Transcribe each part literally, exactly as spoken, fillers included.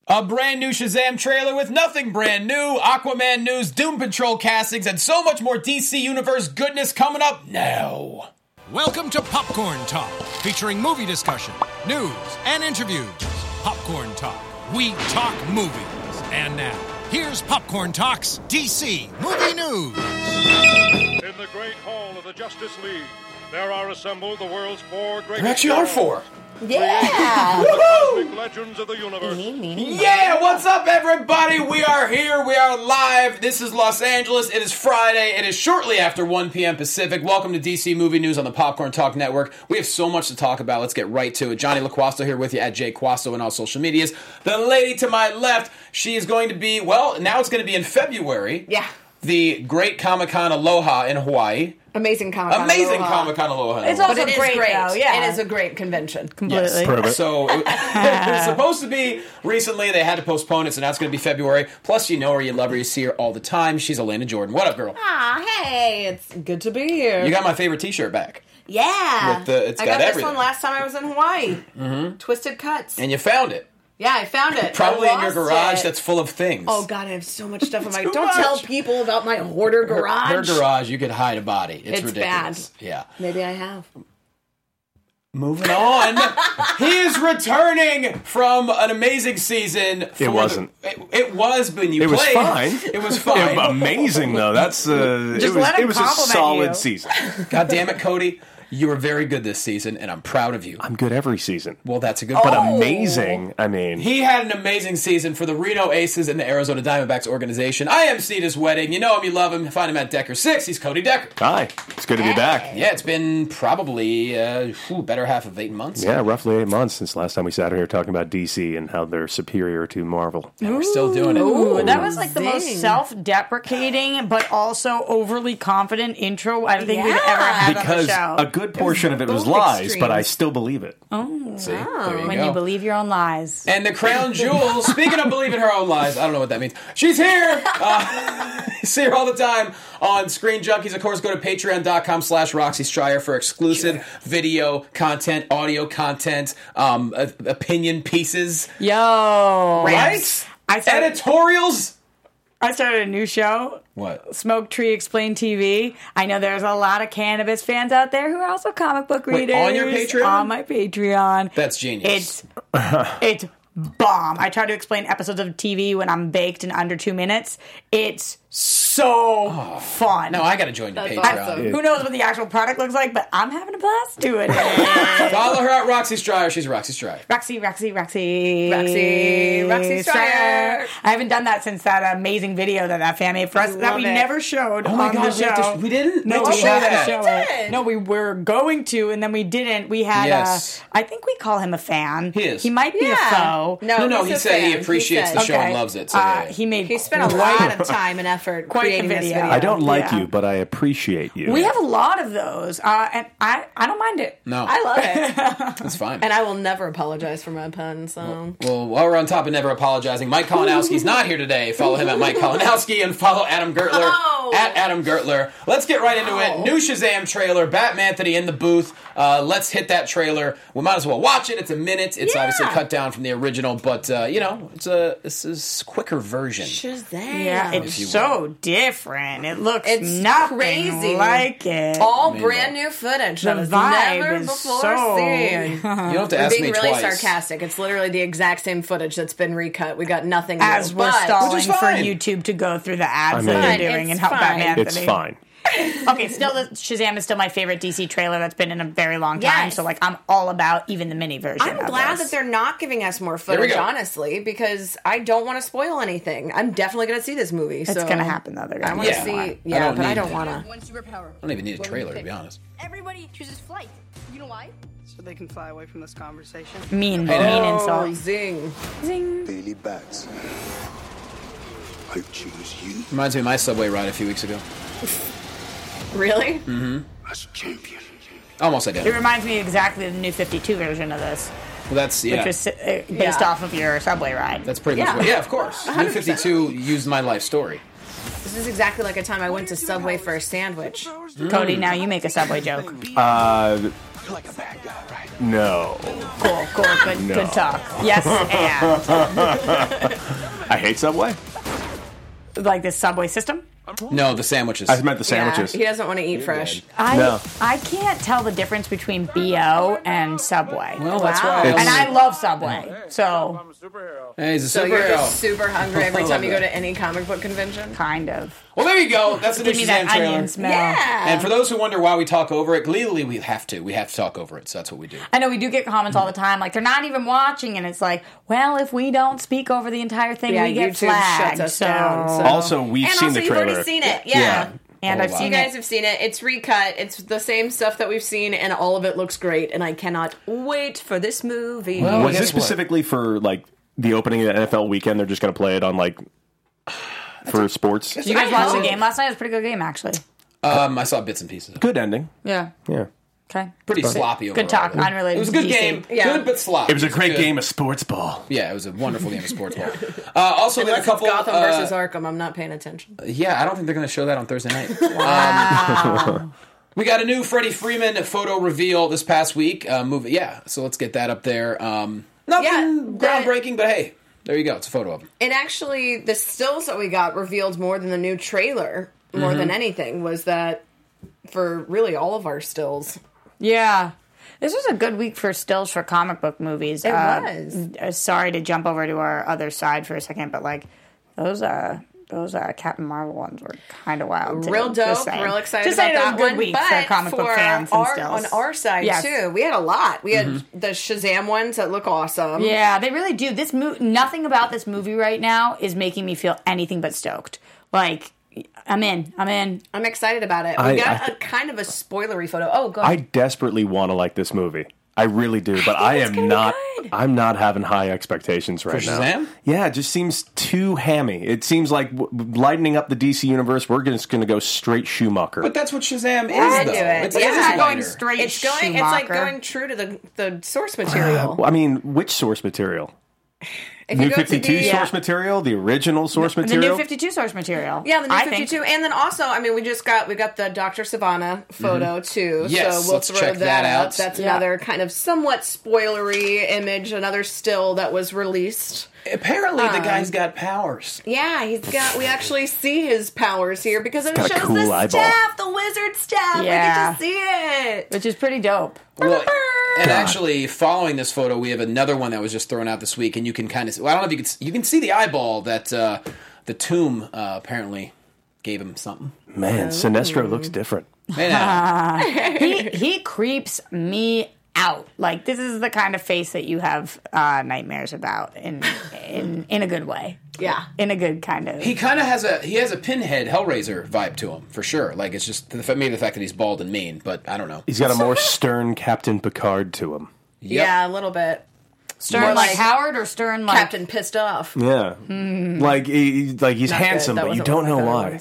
A brand new Shazam trailer with nothing brand new, Aquaman news, Doom Patrol castings, and so much more D C Universe goodness coming up now. Welcome to Popcorn Talk, featuring movie discussion, news, and interviews. Popcorn Talk. We talk movies. And now, here's Popcorn Talk's D C Movie News. In the great hall of the Justice League, there are assembled the world's four greatest... There actually are four. Yeah! The cosmic legends of the universe. Yeah, what's up, everybody? We are here. We are live. This is Los Angeles. It is Friday. It is shortly after one p.m. Pacific. Welcome to D C Movie News on the Popcorn Talk Network. We have so much to talk about. Let's get right to it. Johnny LaQuasto here with you at Jay Quasto on all social medias. The lady to my left, she is going to be, well, now it's going to be in February. Yeah. The Great Comic-Con Aloha in Hawaii. Amazing Comic-Con Amazing Aloha. Comic-Con Aloha. It's also But it is great, great. though. Yeah. It is a great convention. Completely. Yes. So it, it was supposed to be recently. They had to postpone it, so now it's going to be February. Plus, you know her, you love her, you see her all the time. She's Elena Jordan. What up, girl? Aw, hey, it's good to be here. You got my favorite T-shirt back. yeah. With the- it's I got got this everything. one last time I was in Hawaii. Mm-hmm. Twisted Cuts. And you found it. Yeah, I found it. Probably I in your lost garage it. that's full of things. Oh, God, I have so much stuff in my... Too Don't much. tell people about my hoarder Her, garage. her garage, you could hide a body. It's, It's ridiculous. Yeah. Maybe I have. Moving on. He is returning from an amazing season. for It wasn't. The, it, it was when you It was played. fine. It was fine. Yeah, amazing though. That's uh, it Just was let him it was a compliment solid you. season. God damn it, Cody. You were very good this season, and I'm proud of you. I'm good every season, Well, that's a good but point. amazing. I mean, He had an amazing season for the Reno Aces and the Arizona Diamondbacks organization. I emceed his wedding. You know him, you love him. Find him at Decker six. He's Cody Decker. hi, it's good to be back. Yeah, it's been probably uh, whew, better half of eight months. Yeah, roughly eight months since last time we sat here talking about D C and how they're superior to Marvel. And we're still doing it. Ooh, that was like the most Zing. self-deprecating, but also overly confident intro I think we've Yeah. ever had Because on the show. a good portion of it was both lies, extremes. but I still believe it. See, there you when go. you believe your own lies. And the crown jewel, speaking of believing her own lies, I don't know what that means. She's here. Uh, you see her all the time on Screen Junkies. Of course, go to patreon.com slash Roxy Stryer for exclusive video content, audio content, um, uh, opinion pieces. Yo. Right? I started, Editorials. I started a new show, What? Smoke Tree Explain T V. I know there's a lot of cannabis fans out there who are also comic book Wait, readers. on your Patreon? On my Patreon. That's genius. It's it's bomb. I try to explain episodes of T V when I'm baked in under two minutes. It's so fun. No, I got to join your That's Patreon. awesome. Who knows what the actual product looks like, but I'm having a blast doing it. Follow her at Roxy Stryer. She's Roxy Stryer. Roxy, Roxy, Roxy. Roxy, Roxy Stryer. I haven't done that since that amazing video that that fan made for us I that we love it. never showed Oh my on God, the we have to show. sh- we didn't? No, We have we to show had that. to show We it. did. No, we were going to, and then we didn't. We had Yes. a, I think we call him a fan. He is. He might be Yeah. a foe. No, No, no, he's he a said he fan. appreciates said- the show and Okay. loves it. So, Uh, yeah, yeah. he made He spent a quite- lot of time and effort Quite the creating this video. video. I don't like Yeah. you, but I appreciate you. We have a lot of those, uh, and I, I don't mind it. No, I love it. that's fine. And I will never apologize for my pun, so... Well, while we're on top of never apologizing, Mike Kalinowski's not here today. Follow him at Mike Kalinowski and follow Adam Gertler Oh. at Adam Gertler. Let's get right into it. New Shazam trailer. Batman Anthony in the booth. Uh, let's hit that trailer. We might as well watch it. It's a minute. It's Yeah. obviously cut down from the original, but uh, you know, it's a this is quicker version. Shazam. Yeah, if it's you so different. It looks It's nothing crazy. like it. All mean, brand new footage The that was vibe never is before so- seen. You don't have to We're ask being me really twice. sarcastic. It's literally the exact same footage that's been recut. We got nothing new. As we're but stalling Which is for fine. YouTube to go through the ads I that mean- they're Fine, doing it's and help fine. Batman It's Anthony. fine. Okay, still, the Shazam is still my favorite D C trailer that's been in a very long time. Yes. So, like, I'm all about even the mini version. I'm of glad this. that they're not giving us more we footage, go. honestly, because I don't want to spoil anything. I'm definitely going to see this movie. It's so gonna happen though. They're I gonna want to Yeah. see. I Yeah, don't but I need- don't want to. One superpower. I don't even need a trailer, to be honest. Everybody chooses flight. You know why? So they can fly away from this conversation. mean, Hey, mean now. Oh, insult. zing. Zing. Daily Bats. I choose you Reminds me of my subway ride a few weeks ago. Really? as champion. Almost It identical. reminds me exactly of the new fifty-two version of this, Well, that's yeah. which was uh, based Yeah. off of your subway ride. That's pretty Yeah. much what, yeah, of course. New fifty-two used my life story. This is exactly like a time I went to Subway for a sandwich. Cody, now you make a subway joke. Uh, feel like a bad guy, right? No. Cool, cool, good, No. good talk. Yes, I hate Subway. and like this Subway system. No, the sandwiches. I meant the sandwiches. Yeah, he doesn't want to eat fresh. I No. I can't tell the difference between B O and Subway. Well, that's Wow. why. It's- And I love Subway, so Hey, he's a So you're superhero. just super hungry every I time love you go that. to any comic book convention? kind of. Well, there you go. That's the new Give me Shazam that trailer. onion smell. Yeah. And for those who wonder why we talk over it, legally we have to. We have to talk over it. So that's what we do. I know we do get comments all the time, like they're not even watching, and it's like, well, if we don't speak over the entire thing, Yeah, we get YouTube flagged. shuts us so. down, so- Also, we've and seen also, the you've trailer. already seen it. Yeah. And Oh, I've wow. seen You guys it. have seen it. It's recut. It's the same stuff that we've seen, and all of it looks great. And I cannot wait for this movie. Well, Was guess this what? specifically for like the opening of the N F L weekend? They're just going to play it on like for sports. Did you guys I watch the hope. game last night? It was a pretty good game, actually. Um, I saw bits and pieces. Good ending. Yeah. Yeah. Okay. Pretty sloppy overall. Good talk. Unrelated. It was a to good D C. game. Yeah. Good, but sloppy. It was a great good. game of sports ball. Yeah, it was a wonderful game of sports ball. Uh, also, then a Unless couple. it's Gotham uh, versus Arkham, I'm not paying attention. Yeah, I don't think they're going to show that on Thursday night. Um, we got a new Freddie Freeman photo reveal this past week. Uh, movie, yeah. So let's get that up there. Um, nothing Yeah, the- groundbreaking, but hey, there you go. It's a photo of him. And actually, the stills that we got revealed more than the new trailer, more than anything, was that for really all of our stills. Yeah. This was a good week for stills for comic book movies. It Uh, was. uh, sorry to jump over to our other side for a second, but like those uh those uh, Captain Marvel ones were kind of wild. Too. Real Just dope, saying. real excited Just about saying it was that a good one. week but for comic book fans and our, stills. on our side Yes. too, we had a lot. We had the Shazam ones that look awesome. Yeah, they really do. This mo- nothing about this movie right now is making me feel anything but stoked. Like I'm in. I'm in. I'm excited about it. We I- got I- a kind of a spoilery photo. Oh, go I ahead. desperately want to like this movie. I really do, but I, it's am gonna be not. good. I'm not having high expectations right For now. Shazam? Yeah, it just seems too hammy. It seems like w- lightening up the D C universe. We're just going to go straight Schumacher. But that's what Shazam is, I though. do it. It's, Yeah. it's It's going lighter. straight. It's going. It's like Schumacher. going true to the the source material. Well, I mean, which source material? If New you go to fifty-two the- source material, the original source The material. new fifty-two source material. Yeah, the new I think. fifty-two, and then also, I mean, we just got we got the Doctor Savannah photo too. Yes, so we'll let's throw check that, that up. out. That's Yeah. another kind of somewhat spoilery image, another still that was released. Apparently, Um, the guy's got powers. Yeah, he's got. We actually see his powers here because it got a shows cool the eyeball. staff, the wizard staff. Yeah. We get to see it. Which is pretty dope. Well, and actually, following this photo, we have another one that was just thrown out this week, and you can kind of. Well, I don't know if you can. You can see the eyeball that uh, the tomb uh, apparently gave him something. Man, Sinestro looks different. Hey, now. he he creeps me out. Like this is the kind of face that you have uh, nightmares about in in in a good way. Yeah. In a good kind of. He kind of has a he has a Pinhead Hellraiser vibe to him for sure. Like it's just the, maybe the fact that he's bald and mean, but I don't know. He's got a more stern Captain Picard to him. Yep. Yeah, a little bit. Stern More like like Howard or Stern like Captain pissed off. Yeah, like he, like he's Not good. handsome, That but you wasn't don't know what I why.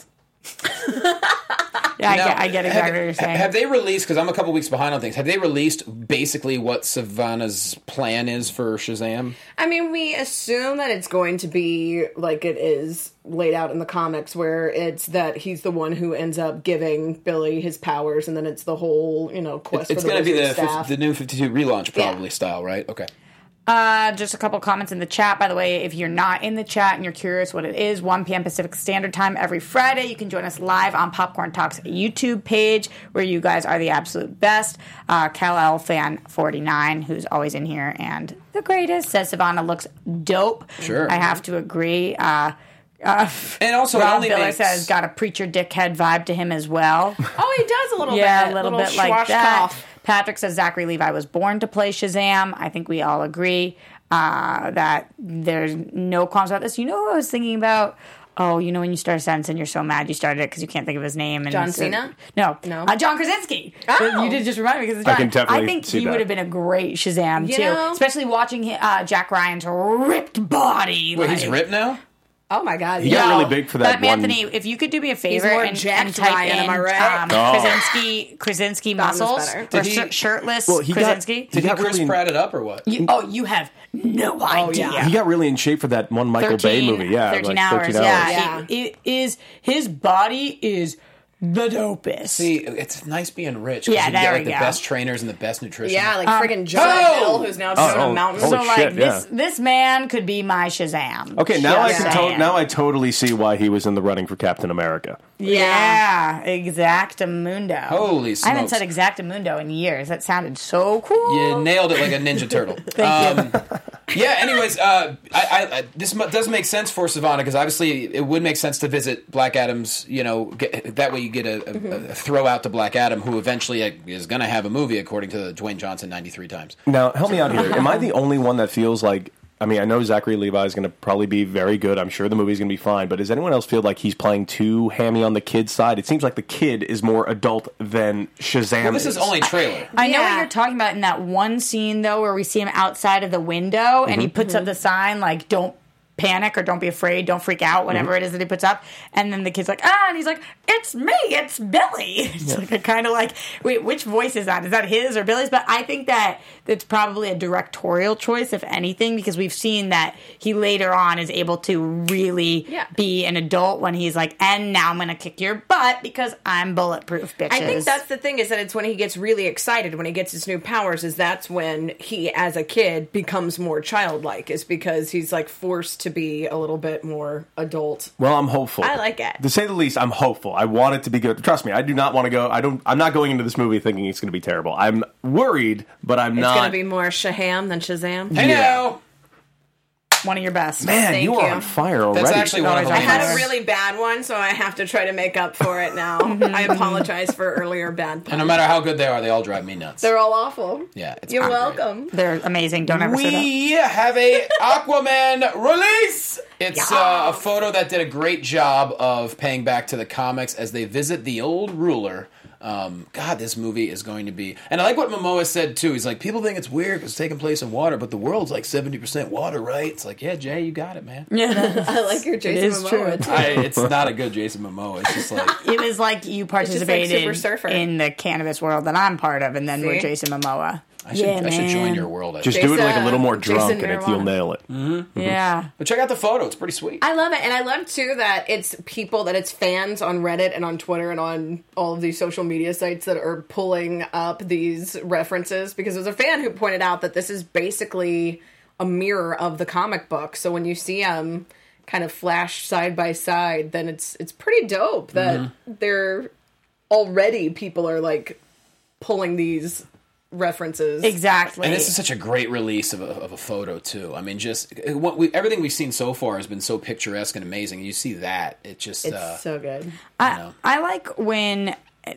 was. Yeah, I Now, get I get exactly have, what you're saying. Have they released? Because I'm a couple weeks behind on things. Have they released basically what Savannah's plan is for Shazam? I mean, we assume that it's going to be like it is laid out in the comics, where it's that he's the one who ends up giving Billy his powers, and then it's the whole, you know, quest It's for the going to be wizard the staff. fif- the new fifty-two relaunch probably Yeah. style, right? Okay. Uh, just a couple comments in the chat. By the way, if you're not in the chat and you're curious what it is, one p.m. Pacific Standard Time every Friday. You can join us live on Popcorn Talks YouTube page, where you guys are the absolute best. Uh, Kal-El Fan forty-nine, who's always in here and the greatest, says Savannah looks dope. Sure. I have to agree. Uh, uh, And also, it Rob only Billis makes- has got a preacher dickhead vibe to him as well. Oh, he does a little Yeah, bit. a little, bit like schwash that. cough. Patrick says Zachary Levi was born to play Shazam. I think we all agree uh, that there's no qualms about this. You know who I was thinking about? Oh, you know when you start a sentence and you're so mad you started it because you can't think of his name. And John it's, uh, Cena? No. No. Uh, John Krasinski. Oh. You did just remind me because it's I John. can definitely I think see he that. would have been a great Shazam You too. know? Especially watching hi- uh, Jack Ryan's ripped body. Wait, like, he's ripped now? Oh my god. He yeah. got really big for that But one- Anthony, if you could do me a favor more and, jacked and type Ryan, in am I right? um, Oh. Krasinski, Krasinski That was muscles better. or Did he- shir- shirtless Well, he got- Krasinski. Did he got Chris really- Pratt it up or what? You, oh, you have no idea. yeah. He got really in shape for that one Michael Bay thirteen movie. Yeah, thirteen like hours. thirteen Yeah, Yeah. It, it is his body is the dopest. See, it's nice being rich. 'Cause Yeah, you can there get like we the go. best trainers and the best nutrition. Yeah, like Um, friggin' Jonah oh! Hill, who's now Oh, just on oh, a mountain. holy so like shit, yeah. this this man could be my Shazam. Okay, now I Just can saying. to- now I totally see why he was in the running for Captain America. Yeah, Exactamundo. Holy I haven't smokes. said Exactamundo in years. That sounded so cool. You nailed it like a Ninja Turtle. Thank um, Yeah. Anyways, uh, I, I, I, this mu- does make sense for Savannah because obviously it would make sense to visit Black Adam's. You know, get, that way you get a, a, Mm-hmm. a throw out to Black Adam, who eventually uh, is going to have a movie, according to Dwayne Johnson, ninety-three times. Now, help me out here. Am I the only one that feels like? I mean, I know Zachary Levi is going to probably be very good. I'm sure the movie's going to be fine. But does anyone else feel like he's playing too hammy on the kid's side? It seems like the kid is more adult than Shazam. Well, this is only trailer. I know Yeah. what you're talking about in that one scene, though, where we see him outside of the window and he puts up the sign, like, don't panic or don't be afraid, don't freak out, whatever it is that he puts up. And then the kid's like, ah, and he's like, it's me, it's Billy. It's like a kind of like, wait, which voice is that? Is that his or Billy's? But I think that it's probably a directorial choice, if anything, because we've seen that he later on is able to really Yeah. be an adult when he's like, and now I'm going to kick your butt because I'm bulletproof, bitches. I think that's the thing, is that it's when he gets really excited, when he gets his new powers, is that's when he, as a kid, becomes more childlike, is because he's like forced to be a little bit more adult. Well, I'm hopeful. I like it. To say the least, I'm hopeful. I want it to be good. Trust me, I do not want to go. I don't. I'm not going into this movie thinking it's going to be terrible. I'm worried, but I'm It's not. going to be more Shaham than Shazam. Hey Yeah. now, one of your best. Man, Thank you are you. on fire already. that's actually one of the I had a ones- really bad one, so I have to try to make up for it now. I apologize for earlier bad puns. And no matter how good they are, they all drive me nuts. They're all awful. Yeah, it's You're great. welcome. They're amazing. Don't ever say that. We have a Aquaman release. It's uh, a photo that did a great job of paying back to the comics as they visit the old ruler. Um, God, this movie is going to be... And I like what Momoa said, too. He's like, people think it's weird because it's taking place in water, but the world's like seventy percent water, right? It's like, yeah, Jay, you got it, man. Yeah. I like your Jason is Momoa. too. I, it's not a good Jason Momoa. It's just like... It was like you just like participated Super Surfer. in the cannabis world that I'm part of, and then we're See? Jason Momoa. I should, yeah, I should join man. your world. I Just think. do it like a little more Jason drunk, and it, you'll Marijuana. nail it. Yeah. But check out the photo. It's pretty sweet. I love it, and I love too that it's people, that it's fans on Reddit and on Twitter and on all of these social media sites that are pulling up these references, because there's a fan who pointed out that this is basically a mirror of the comic book. So when you see them kind of flash side by side, then it's it's pretty dope that Mm-hmm. they're already people are like pulling these references. Exactly. And this is such a great release of a, of a photo, too. I mean, just... What we, everything we've seen so far has been so picturesque and amazing. You see that, it just... It's uh, so good. you I, know. I like when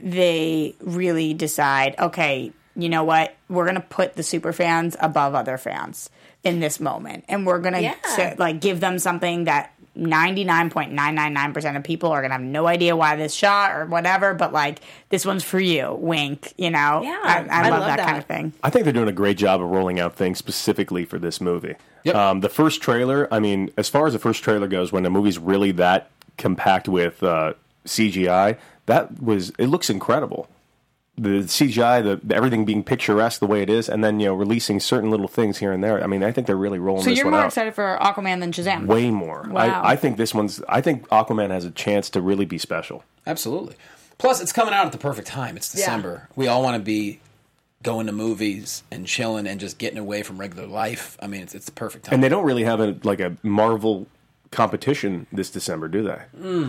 they really decide, okay, you know what? We're going to put the super fans above other fans in this moment. And we're going to Yeah. like give them something that ninety-nine point nine nine nine percent of people are going to have no idea why this shot or whatever, but like, this one's for you. Wink, you know? Yeah, I, I, I love, love that, that. kind of thing. I think they're doing a great job of rolling out things specifically for this movie. Yep. Um, the first trailer, I mean, as far as the first trailer goes, when a movie's really that compact with uh, C G I, that was, it looks incredible. The C G I, the, the everything being picturesque the way it is, and then, you know, releasing certain little things here and there. I mean, I think they're really rolling So this you're one more out. excited for Aquaman than Shazam? Way more. Wow. I, I think this one's, I think Aquaman has a chance to really be special. Absolutely. Plus, it's coming out at the perfect time. It's Yeah. December. We all want to be going to movies and chilling and just getting away from regular life. I mean, it's, it's the perfect time. And they don't really have a like a Marvel competition this December, do they?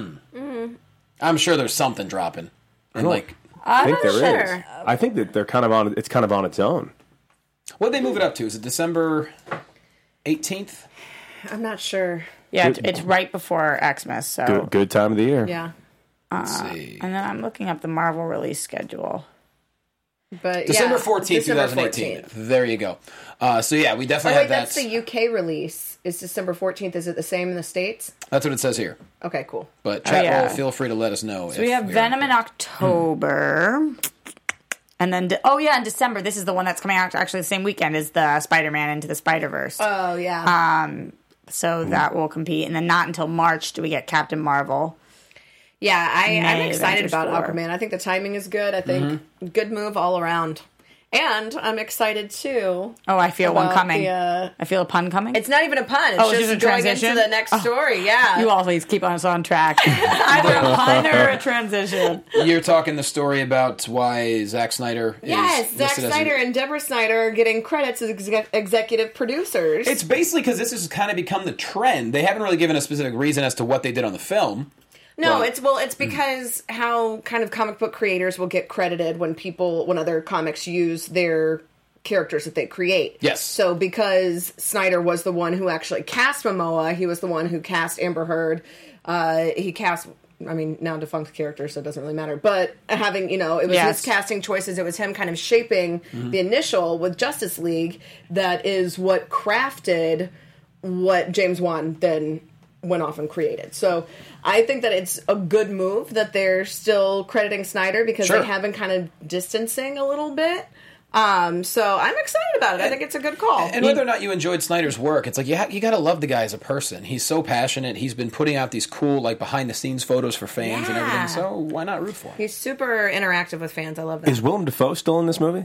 I'm sure there's something dropping. And like, I think not there is. sure. I think that they're kind of on. It's kind of on its own. what did they move it up to? Is it December eighteenth? I'm not sure. Yeah, it's, it's right before Xmas, so. Good, good time of the year. Yeah. Let's see. And then I'm looking up the Marvel release schedule. But December yeah, fourteenth, December twenty eighteen. fourteenth. There you go. Uh, so yeah, we Oh definitely wait, have that. that's the U K release. Is December fourteenth? Is it the same in the States? That's what it says here. Okay, cool. But chat Oh, yeah. roll, feel free to let us know. So we have Venom in October. And then, de- oh yeah, in December, this is the one that's coming out actually the same weekend as the Spider-Man Into the Spider-Verse. Oh yeah. so that will compete. And then not until March do we get Captain Marvel. yeah, I, I'm May excited Avengers about four. Aquaman. I think the timing is good. I think good move all around. And I'm excited too. Oh, I feel one about coming. the, uh, I feel a pun coming. It's not even a pun. It's Oh, it's just, just a going transition? into the next Oh. story. Yeah. You always keep us on track. Either a pun or a transition. You're talking the story about why Zack Snyder is Yes, Zack listed as a- Snyder and Deborah Snyder are getting credits as exec- executive producers. It's basically because this has kind of become the trend. They haven't really given a specific reason as to what they did on the film. No, Well- it's well, it's because how kind of comic book creators will get credited when people when other comics use their characters that they create. Yes. So because Snyder was the one who actually cast Momoa, he was the one who cast Amber Heard. Uh, he cast, I mean, now defunct characters, so it doesn't really matter. But having, you know, it was Yes. his casting choices. It was him kind of shaping the initial with Justice League. That is what crafted what James Wan then went off and created. So I think that it's a good move that they're still crediting Snyder because Sure. they have been kind of distancing a little bit. Um, so I'm excited about it. I think it's a good call. And whether or not you enjoyed Snyder's work, it's like you ha- you got to love the guy as a person. He's so passionate. He's been putting out these cool like behind the scenes photos for fans and Yeah. everything. So why not root for him? He's super interactive with fans. I love that. Is Willem Dafoe still in this movie?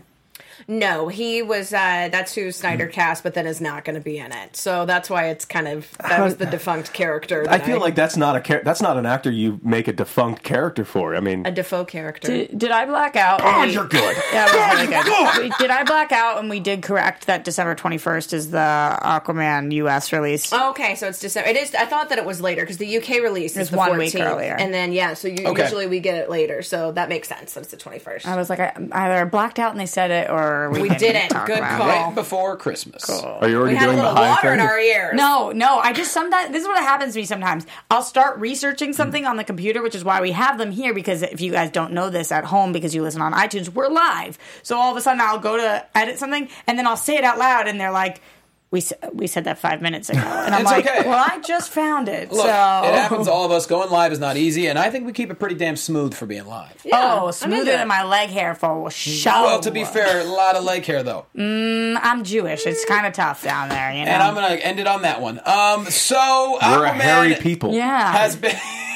No, he was. Uh, that's who Snyder cast, but then is not going to be in it. So that's why it's kind of that was the defunct character. I that feel like that's not a char- that's not an actor you make a defunct character for. I mean, a Defoe character. Did, did I black out? oh, when we- you're good. Yeah, it was really good. We- Did I black out and we did correct that December twenty-first is the Aquaman U S release? Oh, okay, so it's December. It is. I thought that it was later because the U K release is It's the one week fourteenth, earlier. and then yeah, so you, Okay. usually we get it later. So that makes sense. That it's the twenty-first. I was like, I either blacked out and they said it, or we, We didn't didn't. talk Good about call. it. Right before Christmas. Are you already We had a doing the little high water in thing? our ears. No, no. I just sometimes this is what happens to me sometimes. I'll start researching something on the computer, which is why we have them here. Because if you guys don't know this at home, because you listen on iTunes, we're live. So all of a sudden, I'll go to edit something, and then I'll say it out loud, and they're like, "We s- we said that five minutes ago," and I'm It's like, okay. "Well, I just found it." Look, so it happens to all of us. Going live is not easy, and I think we keep it pretty damn smooth for being live. Oh, I'm smoother into it. than my leg hair for sure. Well, to be fair, a lot of leg hair though. I'm Jewish. It's kind of tough down there, you know. And I'm gonna end it on that one. Um, so We're a Aquaman hairy people. yeah, has been.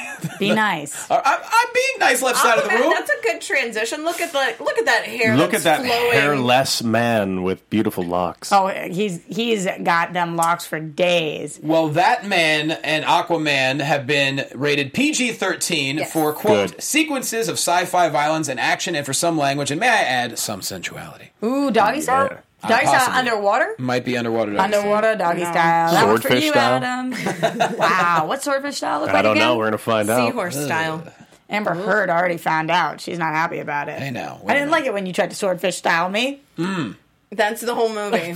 be nice. I'm, I'm being nice left side of the Aquaman, room. That's a good transition. Look at the look at that hair. Look at that's that flowing. hairless man with beautiful locks. Oh, he's he's got them locks for days. Well, that man and Aquaman have been rated P G thirteen Yes. for, quote, Good. sequences of sci-fi violence and action and for some language, and may I add, some sensuality. Ooh, doggy style. Yeah. Doggy Uh, style possibly. underwater. Might be underwater. dogs. Underwater doggy style. That one's for Swordfish you, style? Adam. Wow, what swordfish style look I like don't again? know. We're gonna find out. Seahorse style. Amber Heard already found out. She's not happy about it. Hey, now, wait I a didn't minute. like it when you tried to swordfish style me. That's the whole movie.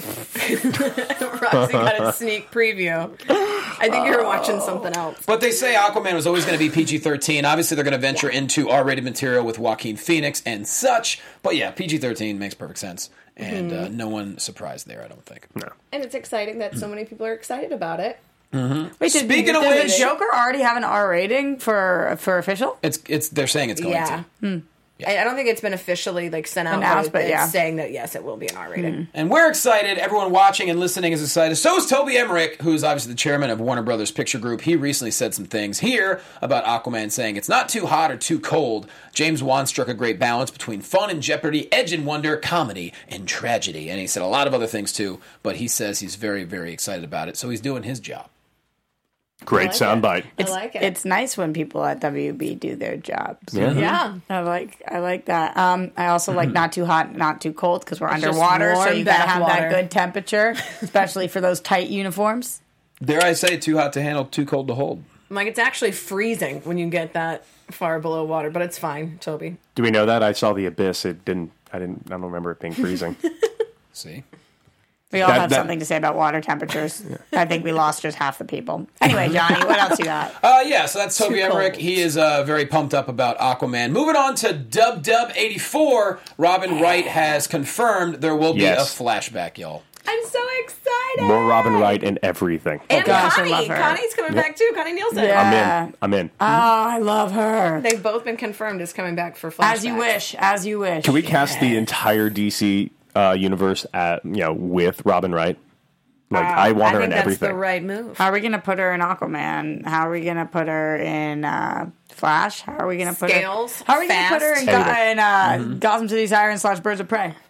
Roxy got a sneak preview. I think you were watching something else. But they say Aquaman was always going to be P G thirteen. Obviously, they're going to venture into R-rated material with Joaquin Phoenix and such. But yeah, P G thirteen makes perfect sense. And uh, no one surprised there, I don't think. No. And it's exciting that so many people are excited about it. Wait, did, Speaking of does which- the Joker already have an R rating for for official? It's it's they're saying it's going Yeah. to. I, I don't think it's been officially like sent out, Announced, but but it's yeah. saying that yes, it will be an R rated. And we're excited. Everyone watching and listening is excited. So is Toby Emmerich, who's obviously the chairman of Warner Brothers Picture Group. He recently said some things here about Aquaman, saying it's not too hot or too cold. James Wan struck a great balance between fun and jeopardy, edge and wonder, comedy and tragedy. And he said a lot of other things too, but he says he's very, very excited about it. So he's doing his job. Great like soundbite. I like it. It's nice when people at W B do their jobs. Yeah. yeah. I like I like that. Um, I also like not too hot, not too cold because we're just underwater, so warm you gotta bath have water. that good temperature, especially for those tight uniforms. Dare I say, too hot to handle, too cold to hold. Like it's actually freezing when you get that far below water, but it's fine, Toby. Do we know that? I saw the abyss. It didn't. I didn't. I don't remember it being freezing. See? We all That- have that- something to say about water temperatures. I think we lost just half the people. Anyway, Johnny, what else you got? Uh, yeah, so that's Toby Too Emmerich. cold. He is uh, very pumped up about Aquaman. Moving on to Dub Dub eighty-four, Robin Wright has confirmed there will be Yes. a flashback, y'all. I'm so excited. More Robin Wright and everything. And gosh, I Connie. love her. Connie's coming back too. Connie Nielsen. Yeah. I'm in. I'm in. Oh, I love her. They've both been confirmed as coming back for flashbacks. As you wish, as you wish. Can we cast the entire D C uh, universe at you know with Robin Wright? Like I want I her think in that's everything. the right move. How are we gonna put her in Aquaman? How are we gonna put her in uh, Flash? How are we gonna put Scales, her? How are we gonna put her in, Go- Anything. in uh, Gotham City Sirens slash Birds of Prey?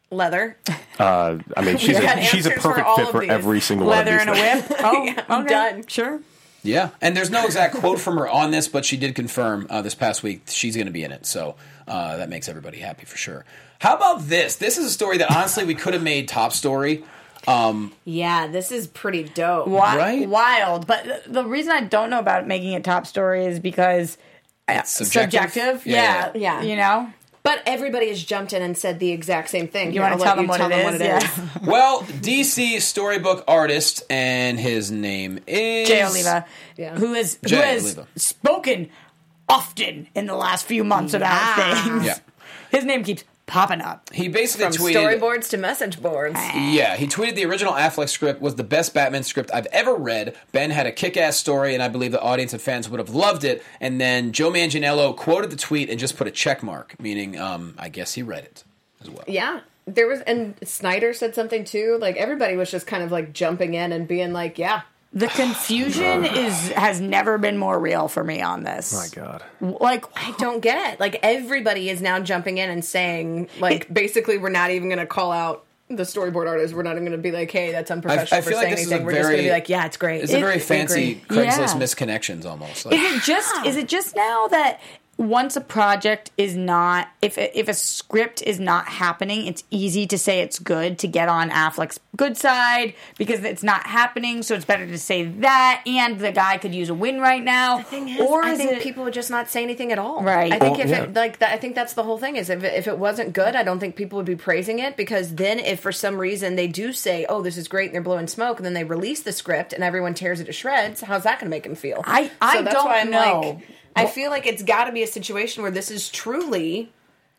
Leather. Uh, I mean, she's got a, she's a answers for perfect all fit of for these. every single Leather one and of a these things. whip. Oh, Yeah, okay. done. Sure. Yeah, and there's no exact quote from her on this, but she did confirm uh, this past week she's going to be in it. So uh, that makes everybody happy for sure. How about this? This is a story that honestly we could have made top story. Um, Yeah, this is pretty dope. Wi- Right? Wild. But th- the reason I don't know about making it top story is because uh, It's subjective? subjective. Yeah, Yeah, yeah. You know? But everybody has jumped in and said the exact same thing. You Here, want I'll to let tell them you what tell it them is? what it Yeah. is. well, D C storybook artist, and his name is Jay Oliva, Yeah. who is who Jay has Oliva. spoken often in the last few months about Yeah. things. Yeah. His name keeps popping up. He basically From tweeted. storyboards to message boards. Yeah, he tweeted the original Affleck script was the best Batman script I've ever read. Ben had a kick-ass story, and I believe the audience and fans would have loved it. And then Joe Manganiello quoted the tweet and just put a check mark, meaning um, I guess he read it as well. Yeah. There was, and Snyder said something too. Like, everybody was just kind of like jumping in and being like, yeah. The confusion is has never been more real for me on this. My God. Like, I don't get it. Like, everybody is now jumping in and saying, like, basically, we're not even going to call out the storyboard artist. We're not even going to be like, hey, that's unprofessional I- I for feel like saying this is a anything. We're just going to very- be like, yeah, it's great. It's a very We fancy agree. Craigslist Yeah. misconnections almost. Like, is it just is it just now that once a project is not if if a script is not happening, it's easy to say it's good to get on Affleck's good side because it's not happening, so it's better to say that, and the guy could use a win right now. The thing is, or I is think it, people would just not say anything at all. Right. I think Oh, if yeah. it like that, I think that's the whole thing. Is if it, if it wasn't good, I don't think people would be praising it, because then if for some reason they do say, "Oh, this is great," and they're blowing smoke, and then they release the script and everyone tears it to shreds, how's that going to make them feel? I- I so that's don't why I'm know. like, I feel like it's got to be a situation where this is truly.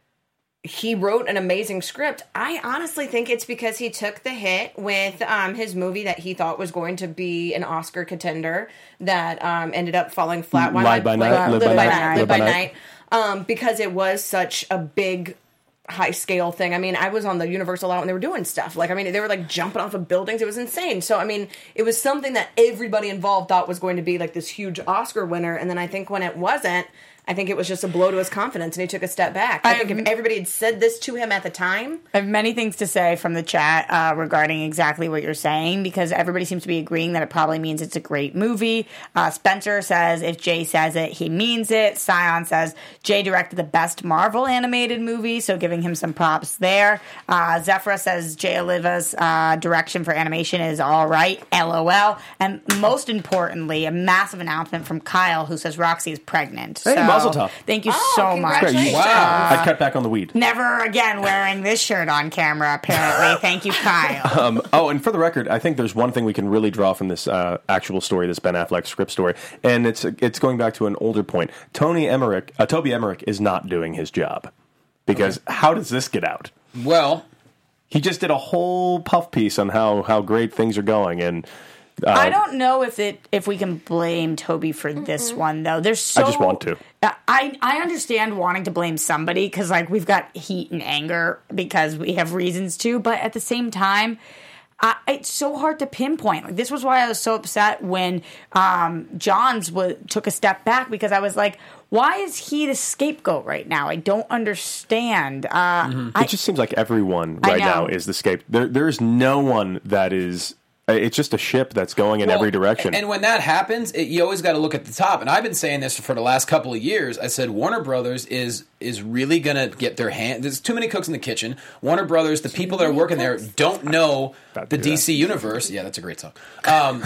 He wrote an amazing script. I honestly think it's because he took the hit with um, his movie that he thought was going to be an Oscar contender that um, ended up falling flat. Why Live am I- by Night, Live, by Night. Live by Night. Um, because it was such a big, high scale thing. I mean, I was on the Universal lot when they were doing stuff. Like, I mean, they were like jumping off of buildings. It was insane. So, I mean, it was something that everybody involved thought was going to be like this huge Oscar winner. And then I think when it wasn't, I think it was just a blow to his confidence, and he took a step back. I, I think have- if everybody had said this to him at the time, I have many things to say from the chat uh, regarding exactly what you're saying, because everybody seems to be agreeing that it probably means it's a great movie. Uh, Spencer says if Jay says it, he means it. Scion says Jay directed the best Marvel animated movie, so giving him some props there. Uh, Zephra says Jay Oliva's uh, direction for animation is all right, LOL. And most importantly, a massive announcement from Kyle, who says Roxy is pregnant. Hey, So, mazel tov. Thank you Oh, so much. congratulations. Wow. I'd cut back on the weed. Never again wearing this shirt on camera, apparently. Thank you, Kyle. Um, oh, and for the record, I think there's one thing we can really draw from this uh, actual story, this Ben Affleck script story, and it's it's going back to an older point. Tony Emmerich, uh, Toby Emmerich is not doing his job, because how does this get out? well, He just did a whole puff piece on how, how great things are going, and uh, I don't know if it if we can blame Toby for this one though. There's so I just want to. I I understand wanting to blame somebody because like we've got heat and anger because we have reasons to, but at the same time, I, it's so hard to pinpoint. Like this was why I was so upset when um, Johns w- took a step back, because I was like, why is he the scapegoat right now? I don't understand. Uh, It I, just seems like everyone I right now know. is the scape. There, there is no one that is. It's just a ship that's going in Well, every direction. And when that happens, it, you always got to look at the top. And I've been saying this for the last couple of years. I said Warner Brothers is is really going to get their hand. There's too many cooks in the kitchen. Warner Brothers, the people that are working there, don't know About the to do D C universe. Yeah, that's a great song. Um,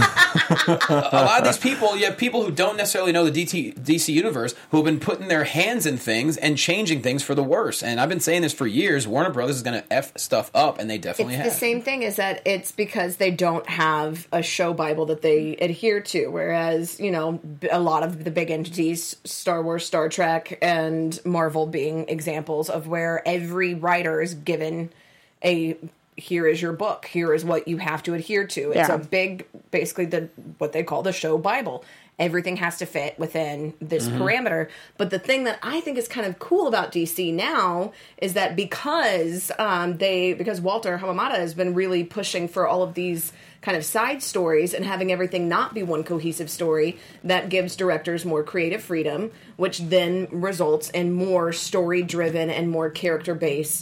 a lot of these people, you have people who don't necessarily know the D T, D C universe who have been putting their hands in things and changing things for the worse. And I've been saying this for years. Warner Brothers is going to F stuff up, and they definitely it's have. the same thing. Is that it's because they don't have a show Bible that they adhere to, whereas you know b- a lot of the big entities, Star Wars, Star Trek, and Marvel being examples of where every writer is given a here is your book, here is what you have to adhere to. It's Yeah. a big, basically the what they call the show Bible. Everything has to fit within this parameter. But the thing that I think is kind of cool about D C now is that because um, they because Walter Hamamata has been really pushing for all of these kind of side stories and having everything not be one cohesive story, that gives directors more creative freedom, which then results in more story driven and more character based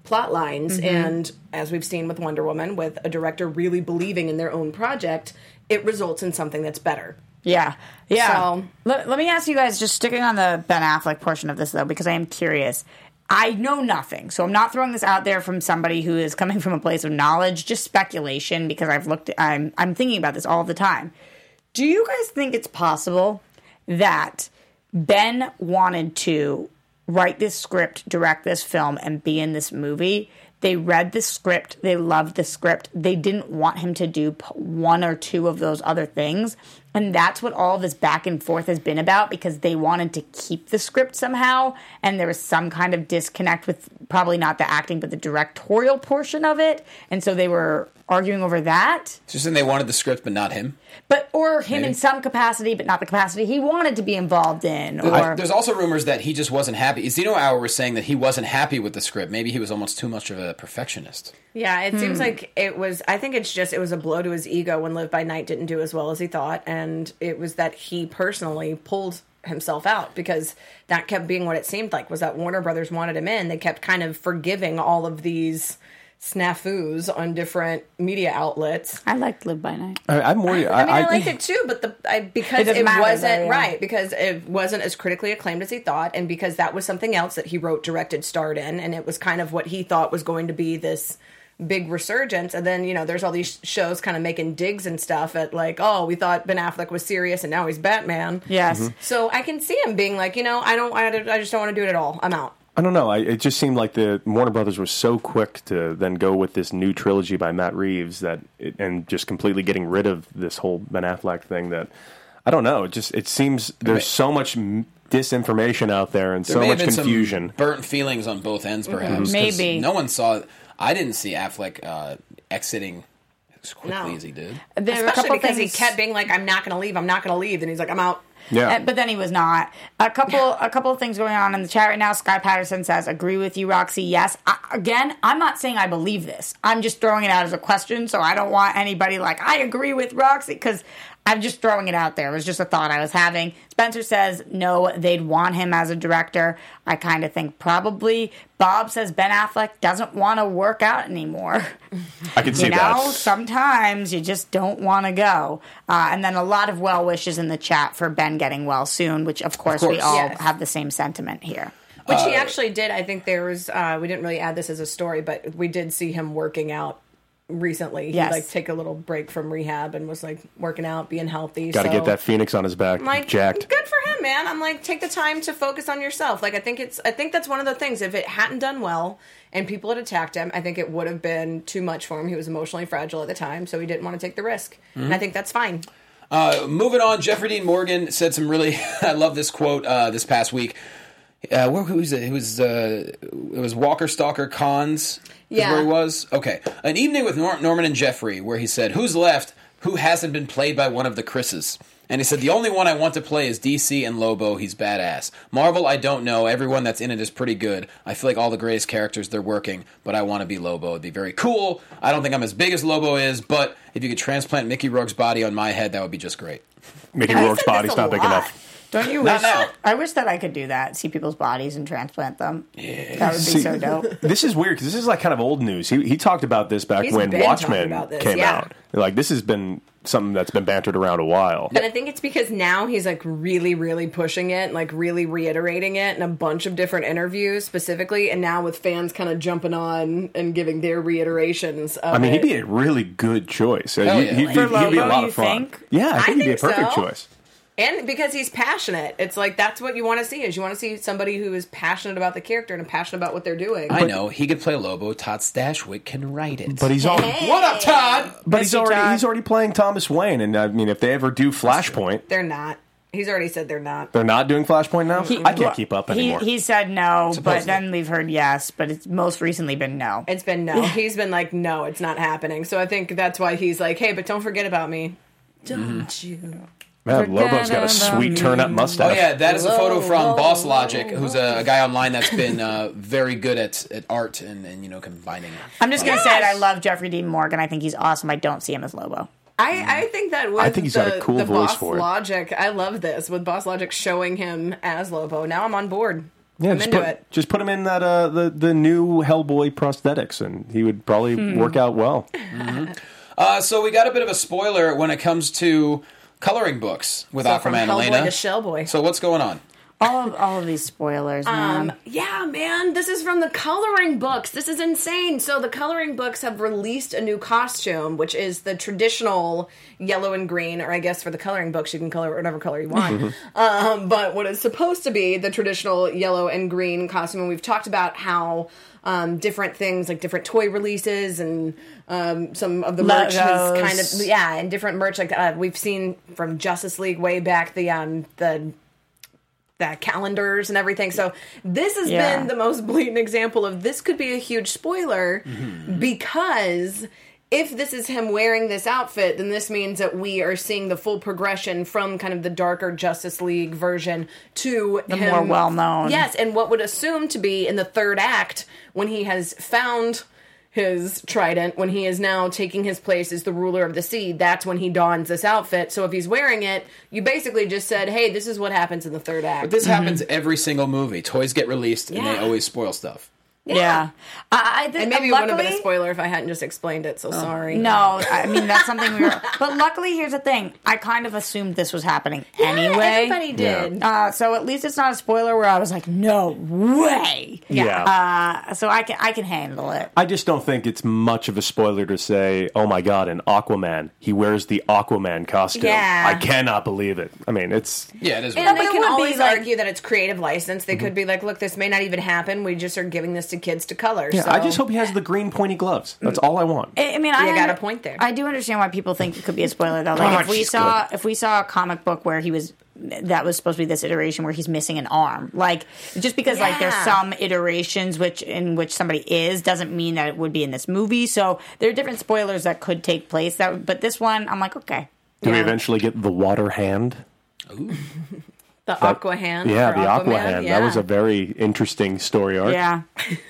plot lines. Mm-hmm. And as we've seen with Wonder Woman, with a director really believing in their own project, it results in something that's better. Yeah, yeah. So- let, let me ask you guys, just sticking on the Ben Affleck portion of this, though, because I am curious. I know nothing, so I'm not throwing this out there from somebody who is coming from a place of knowledge, just speculation, because I've looked, I'm, I'm thinking about this all the time. Do you guys think it's possible that Ben wanted to write this script, direct this film, and be in this movie? They read the script. They loved the script. They didn't want him to do p- one or two of those other things. And that's what all this back and forth has been about, because they wanted to keep the script somehow. And there was some kind of disconnect with probably not the acting, but the directorial portion of it. And so they were arguing over that. It's just saying they wanted the script, but not him. But or him Maybe. in some capacity, but not the capacity he wanted to be involved in. Or I, there's also rumors that he just wasn't happy. Zeno Hour was saying that he wasn't happy with the script. Maybe he was almost too much of a perfectionist. Yeah, it Hmm. seems like it was, I think it's just, it was a blow to his ego when Live by Night didn't do as well as he thought. And it was that he personally pulled himself out, because that kept being what it seemed like, was that Warner Brothers wanted him in. They kept kind of forgiving all of these snafus on different media outlets. I liked Live by Night. I, I'm more. I, I mean, I, liked it too, but the I, because It it, doesn't matter, wasn't though, yeah. right, because it wasn't as critically acclaimed as he thought, and because that was something else that he wrote, directed, starred in, and it was kind of what he thought was going to be this big resurgence. And then, you know, there's all these shows kind of making digs and stuff at like, oh, we thought Ben Affleck was serious and now he's Batman. Yes. Mm-hmm. So I can see him being like, you know, I don't, I, I just don't want to do it at all. I'm out. I don't know. I, it just seemed like the Warner Brothers was so quick to then go with this new trilogy by Matt Reeves that, it, and just completely getting rid of this whole Ben Affleck thing that I don't know. It just it seems there's so much m- disinformation out there and There so may have much been confusion. some burnt feelings on both ends, perhaps. 'cause Maybe. no one saw. I didn't see Affleck uh, exiting as quickly No. as he did. There were a Especially couple because things, he kept being like, I'm not going to leave. I'm not going to leave. And he's like, I'm out. Yeah. Uh, but then he was not. A couple, a couple of things going on in the chat right now. Sky Patterson says, "Agree with you, Roxy. Yes." I, again, I'm not saying I believe this. I'm just throwing it out as a question, so I don't want anybody like I agree with Roxy, because I'm just throwing it out there. It was just a thought I was having. Spencer says no, they'd want him as a director. I kind of think probably. Bob says Ben Affleck doesn't want to work out anymore. I can see You know, that. sometimes you just don't want to go. Uh, and then a lot of well wishes in the chat for Ben getting well soon, which of course, Of we course. all Yes. have the same sentiment here. Which he actually did. I think there was, uh, we didn't really add this as a story, but we did see him working out recently. Yes. He like take a little break from rehab and was like working out, being healthy. Got to so. get that Phoenix on his back, I'm like, jacked. good for him, man. I'm like, take the time to focus on yourself. Like, I think it's, I think that's one of the things. If it hadn't done well and people had attacked him, I think it would have been too much for him. He was emotionally fragile at the time, so he didn't want to take the risk. And I think that's fine. Uh, moving on, Jeffrey Dean Morgan said some really. I love this quote uh, this past week. Uh, where who was it? It was uh, it was Walker Stalker Cons. Is Yeah. where he was. Okay, an evening with Nor- Norman and Jeffrey, where he said, "Who's left? Who hasn't been played by one of the Chris's?" And he said, "The only one I want to play is D C and Lobo. He's badass. Marvel, I don't know. Everyone that's in it is pretty good. I feel like all the greatest characters they're working, but I want to be Lobo. It'd be very cool. I don't think I'm as big as Lobo is, but if you could transplant Mickey Rourke's body on my head, that would be just great." Mickey I Rourke's said body's that's a not big lot. enough. Don't you Not wish? now. I wish that I could do that. See people's bodies and transplant them. Yeah. That would be See, so dope. This is weird because this is like kind of old news. He he talked about this back He's when been talking Watchmen about this, came yeah. out. Like this has been something that's been bantered around a while. And I think it's because now he's like really, really pushing it, like really reiterating it in a bunch of different interviews specifically. And now with fans kind of jumping on and giving their reiterations of I mean, it. he'd be a really good choice. Uh, Hell he- yeah. He'd, be, For he'd be a Lobo, lot you of fun. think? Yeah, I think I he'd be a think perfect so. choice. And because he's passionate. It's like that's what you want to see is you want to see somebody who is passionate about the character and passionate about what they're doing. I know he could play Lobo. Todd Stashwick can write it. But he's all, What up, Todd? but he's Mister already Todd. he's already playing Thomas Wayne. And I mean, if they ever do Flashpoint, They're not. He's already said they're not. they're not doing Flashpoint now. I can't keep up He, anymore. he said no, but Supposedly. then we've heard yes, but it's most recently been no. It's been no. He's been like, no, it's not happening. So I think that's why he's like, hey, but don't forget about me. Don't you? Man, Lobo's got a sweet turn up mustache. Oh yeah, that is a photo from Lobo. Boss Logic, who's a, a guy online that's been uh, very good at, at art and, and you know combining. I'm just gonna say it. I love Jeffrey Dean Morgan. I think he's awesome. I don't see him as Lobo. I, I think that with I think he's the, got a cool the voice Boss for it. Logic, I love this with Boss Logic showing him as Lobo. Now I'm on board. Yeah, I'm just into put, it. Just put him in that uh, the the new Hellboy prosthetics, and he would probably Hmm. work out well. Mm-hmm. Uh, so we got a bit of a spoiler when it comes to coloring books with So from Aquaman and Hellboy Elena. to Shellboy. So what's going on? All of all of these spoilers, man. Um, yeah, man, this is from the coloring books. This is insane. So the coloring books have released a new costume, which is the traditional yellow and green, or I guess for the coloring books, you can color whatever color you want. um, but what is supposed to be the traditional yellow and green costume, and we've talked about how um, different things, like different toy releases and um, some of the merch has Legos. kind of, yeah, and different merch, like uh, we've seen from Justice League way back, the um, the the calendars and everything. So this has Yeah. been the most blatant example of this could be a huge spoiler because if this is him wearing this outfit, then this means that we are seeing the full progression from kind of the darker Justice League version to The him, more well-known. Yes, and what would assume to be in the third act when he has found his trident, when he is now taking his place as the ruler of the sea, that's when he dons this outfit. So if he's wearing it, you basically just said, hey, this is what happens in the third act. But this happens every single movie. Toys get released and they Yeah. always spoil stuff. Yeah, I, I think, And maybe it luckily, wouldn't have been a spoiler if I hadn't just explained it, so sorry. No, I mean that's something we were. But luckily, here's the thing: I kind of assumed this was happening anyway. Everybody did. Uh, so at least it's not a spoiler where I was like, "No way!" Yeah. Uh, so I can I can handle it. I just don't think it's much of a spoiler to say, oh my god, an Aquaman. He wears the Aquaman costume. Yeah. I cannot believe it. I mean, it's... Yeah, it is. And weird. they but it can would be always like- argue that it's creative license. They could be like, look, this may not even happen. We just are giving this to kids to color. Yeah, so. I just hope he has the green pointy gloves. That's all I want. I I mean, I You got under- a point there. I do understand why people think it could be a spoiler, though. Like Oh, if we she's saw good. if we saw a comic book where he was that was supposed to be this iteration where he's missing an arm, like just because like there's Yeah. some iterations which in which somebody is doesn't mean that it would be in this movie. So there are different spoilers that could take place. That but this one, I'm like, okay, Do we Yeah. eventually get the water hand? the Aqua Hand. Yeah, for the Aqua Aquaman, hand. yeah. That was a very interesting story arc. yeah.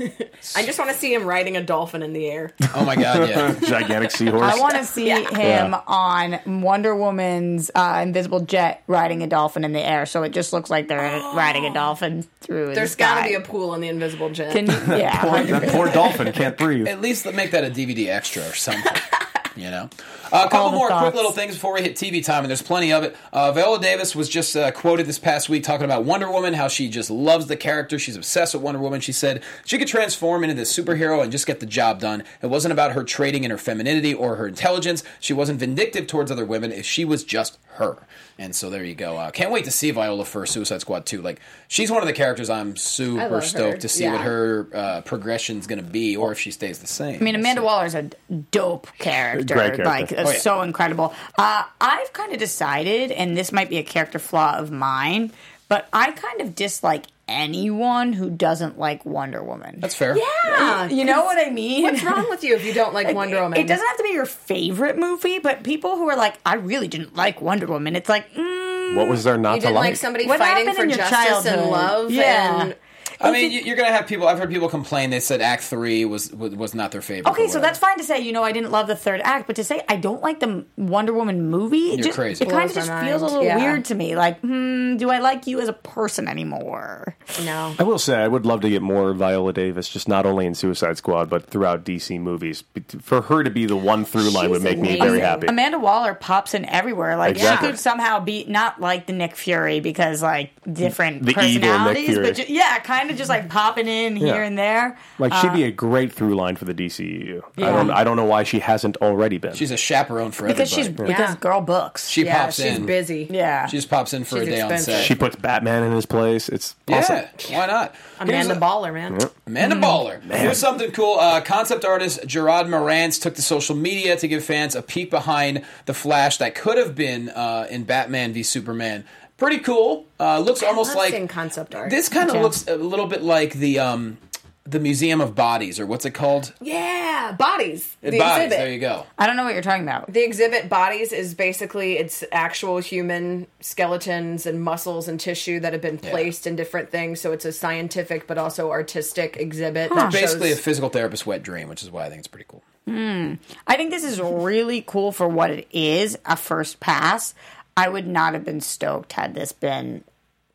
I just want to see him riding a dolphin in the air. Oh my god, yeah. Gigantic seahorse. I want to see Yeah. him Yeah. on Wonder Woman's uh, invisible jet riding a dolphin in the air, so it just looks like they're riding a dolphin through. There's got got to be a pool on the invisible jet. Can you, yeah. Poor, that poor dolphin can't breathe. At least make that a D V D extra or something. You know, uh, a couple All the more quick thoughts. little things before we hit T V time, and there's plenty of it. Uh, Viola Davis was just uh, quoted this past week talking about Wonder Woman, how she just loves the character. She's obsessed with Wonder Woman. She said she could transform into this superhero and just get the job done. It wasn't about her trading in her femininity or her intelligence. She wasn't vindictive towards other women. If she was just her. And so there you go. Uh, can't wait to see Viola for Suicide Squad two. Like, she's one of the characters I'm I super love stoked her. to see Yeah. what her uh, progression's going to be, or if she stays the same. I mean, Amanda Waller's a dope character, Great character. like Oh, yeah. so incredible. Uh, I've kind of decided, and this might be a character flaw of mine, but I kind of dislike anyone who doesn't like Wonder Woman. That's fair. Yeah, You know what I mean? What's wrong with you if you don't like Wonder Woman? It doesn't have to be your favorite movie, but people who are like, I really didn't like Wonder Woman, it's like, mm, What was there not You to didn't like? like somebody What fighting happened for in your justice and childhood? love. Yeah. And I mean, you- you're gonna have people. I've heard people complain. They said Act Three was was was not their favorite. okay, or so whatever. that's fine to say, you know, I didn't love the third act, but to say I don't like the Wonder Woman movie, it You're just, crazy. it kind of Blows just my feels a mind. little Yeah. weird to me. Like, hmm, do I like you as a person anymore? no. I will say, I would love to get more Viola Davis, just not only in Suicide Squad, but throughout D C movies. For her to be the one through line She's would make me amazing. very happy. Amanda Waller pops in everywhere. Like Exactly. she could somehow be not like the Nick Fury because like different The evil Nick personalities, Fury. but ju- yeah, kind of just like popping in here Yeah. and there. Like she'd be a great through line for the D C E U. I Yeah. don't. I don't know why she hasn't already been. she's a chaperone for because everybody. she's because girl books. she Yeah, pops she's in. busy. yeah, She just pops in for She's a day expensive. on set. she puts Batman in his place. It's awesome. Yeah, why not? Here's Amanda a- Baller, man. Amanda Baller. Here's something cool. Uh, concept artist Gerard Morantz took to social media to give fans a peek behind the Flash that could have been uh, in Batman v Superman. Pretty cool. Uh, looks almost love like seeing concept art. This kind of Yeah. looks a little bit like the um, the Museum of Bodies, or what's it called? Yeah, Bodies. The Bodies. exhibit. There you go. I don't know what you're talking about. The exhibit Bodies is basically it's actual human skeletons and muscles and tissue that have been placed in different things. So it's a scientific but also artistic exhibit. That Basically, a shows, physical therapist's wet dream, which is why I think it's pretty cool. I think this is really cool for what it is. A first pass. I would not have been stoked had this been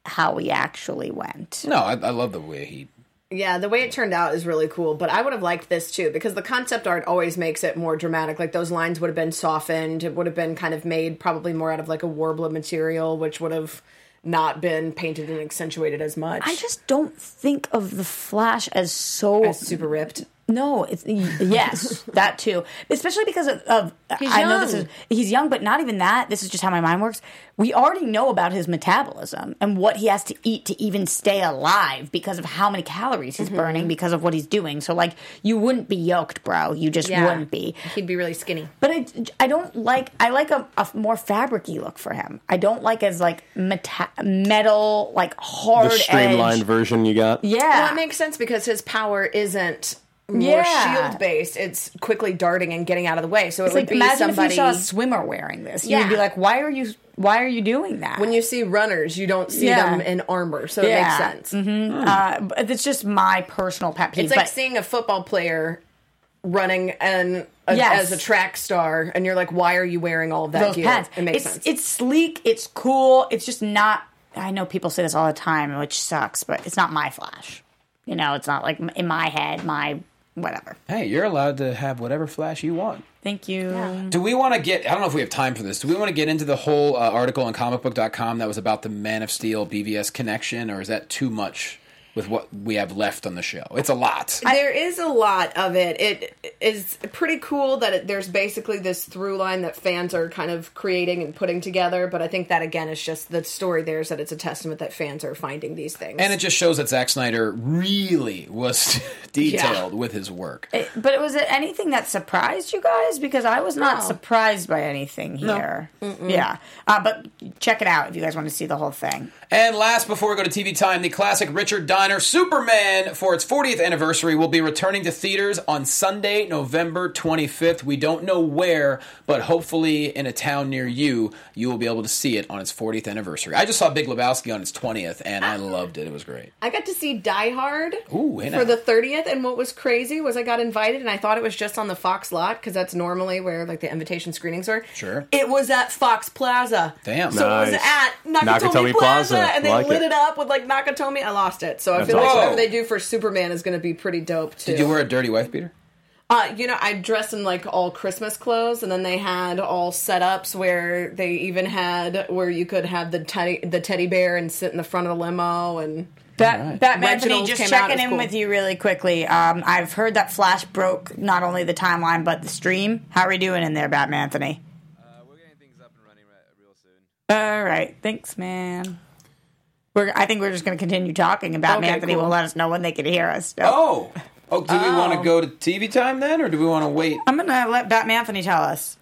how we actually went. No, I, I love the way he. Yeah, the way it turned out is really cool, but I would have liked this too because the concept art always makes it more dramatic. Like those lines would have been softened. It would have been kind of made probably more out of like a warbler material, which would have not been painted and accentuated as much. I just don't think of the Flash as so as super ripped. No, it's yes, that too. Especially because of, of He's I know young. this is he's young, but not even that. This is just how my mind works. We already know about his metabolism and what he has to eat to even stay alive because of how many calories he's Mhm. burning because of what he's doing. So like you wouldn't be yoked, bro. You just Yeah. wouldn't be. He'd be really skinny. But I, I don't like I like a, a more fabric-y look for him. I don't like as like meta- metal like hard The streamlined edge. version you got. Yeah. Well, it makes sense because his power isn't more Yeah. shield based. It's quickly darting and getting out of the way. So It's it would like, be imagine somebody. if you saw a swimmer wearing this. You Yeah. would be like, why are you why are you doing that? When you see runners, you don't see Yeah. them in armor, so Yeah. it makes sense. Mm-hmm. Uh, but it's just my personal pet peeve. It's like but seeing a football player running and a, Yes. as a track star, and you're like, "Why are you wearing all of that those gear?" pants. It makes it's, sense. It's sleek. It's cool. It's just not. I know people say this all the time, which sucks, but it's not my Flash. You know, it's not like in my head, my whatever. Hey, you're allowed to have whatever Flash you want. Thank you. Do we want to get, I don't know if we have time for this, do we want to get into the whole uh, article on comic book dot com that was about the Man of Steel B V S connection, or is that too much with what we have left on the show? It's a lot. There is a lot of it. It is pretty cool that it, there's basically this through line that fans are kind of creating and putting together, but I think that, again, is just the story there is that it's a testament that fans are finding these things. And it just shows that Zack Snyder really was detailed with his work. It, but was it anything that surprised you guys? Because I was not No. surprised by anything here. Yeah. Uh, but check it out if you guys want to see the whole thing. And last, before we go to T V time, the classic Richard Donner Superman, for its fortieth anniversary, will be returning to theaters on Sunday, November twenty-fifth. We don't know where, but hopefully in a town near you, you will be able to see it on its fortieth anniversary. I just saw Big Lebowski on its twentieth, and I loved it. It was great. I got to see Die Hard Ooh, hey now. for the thirtieth, and what was crazy was I got invited, and I thought it was just on the Fox lot, because that's normally where like the invitation screenings are. Sure. It was at Fox Plaza. Damn. So it was Nice. at Nakatomi, Nakatomi Plaza, Plaza. and they Like lit it. it. up with like Nakatomi. I lost it. So I That's feel like awesome. whatever they do for Superman is going to be pretty dope, too. Did you wear a dirty wife beater? Uh, you know, I dressed in like all Christmas clothes, and then they had all setups where they even had where you could have the teddy the teddy bear and sit in the front of the limo, and Bat, All right. Batman Anthony, Reginald just came out, checking it was in cool. with you really quickly. Um, I've heard that Flash broke not only the timeline but the stream. How are we doing in there, Batman Anthony? Uh, we're getting things up and running right, real soon. All right, thanks, man. We're, I think we're just going to continue talking, and Batman Okay, Anthony cool. will let us know when they can hear us. So Oh. Oh, do we want to Oh. go to T V time then, or do we want to wait? I'm going to let Batman Anthony tell us.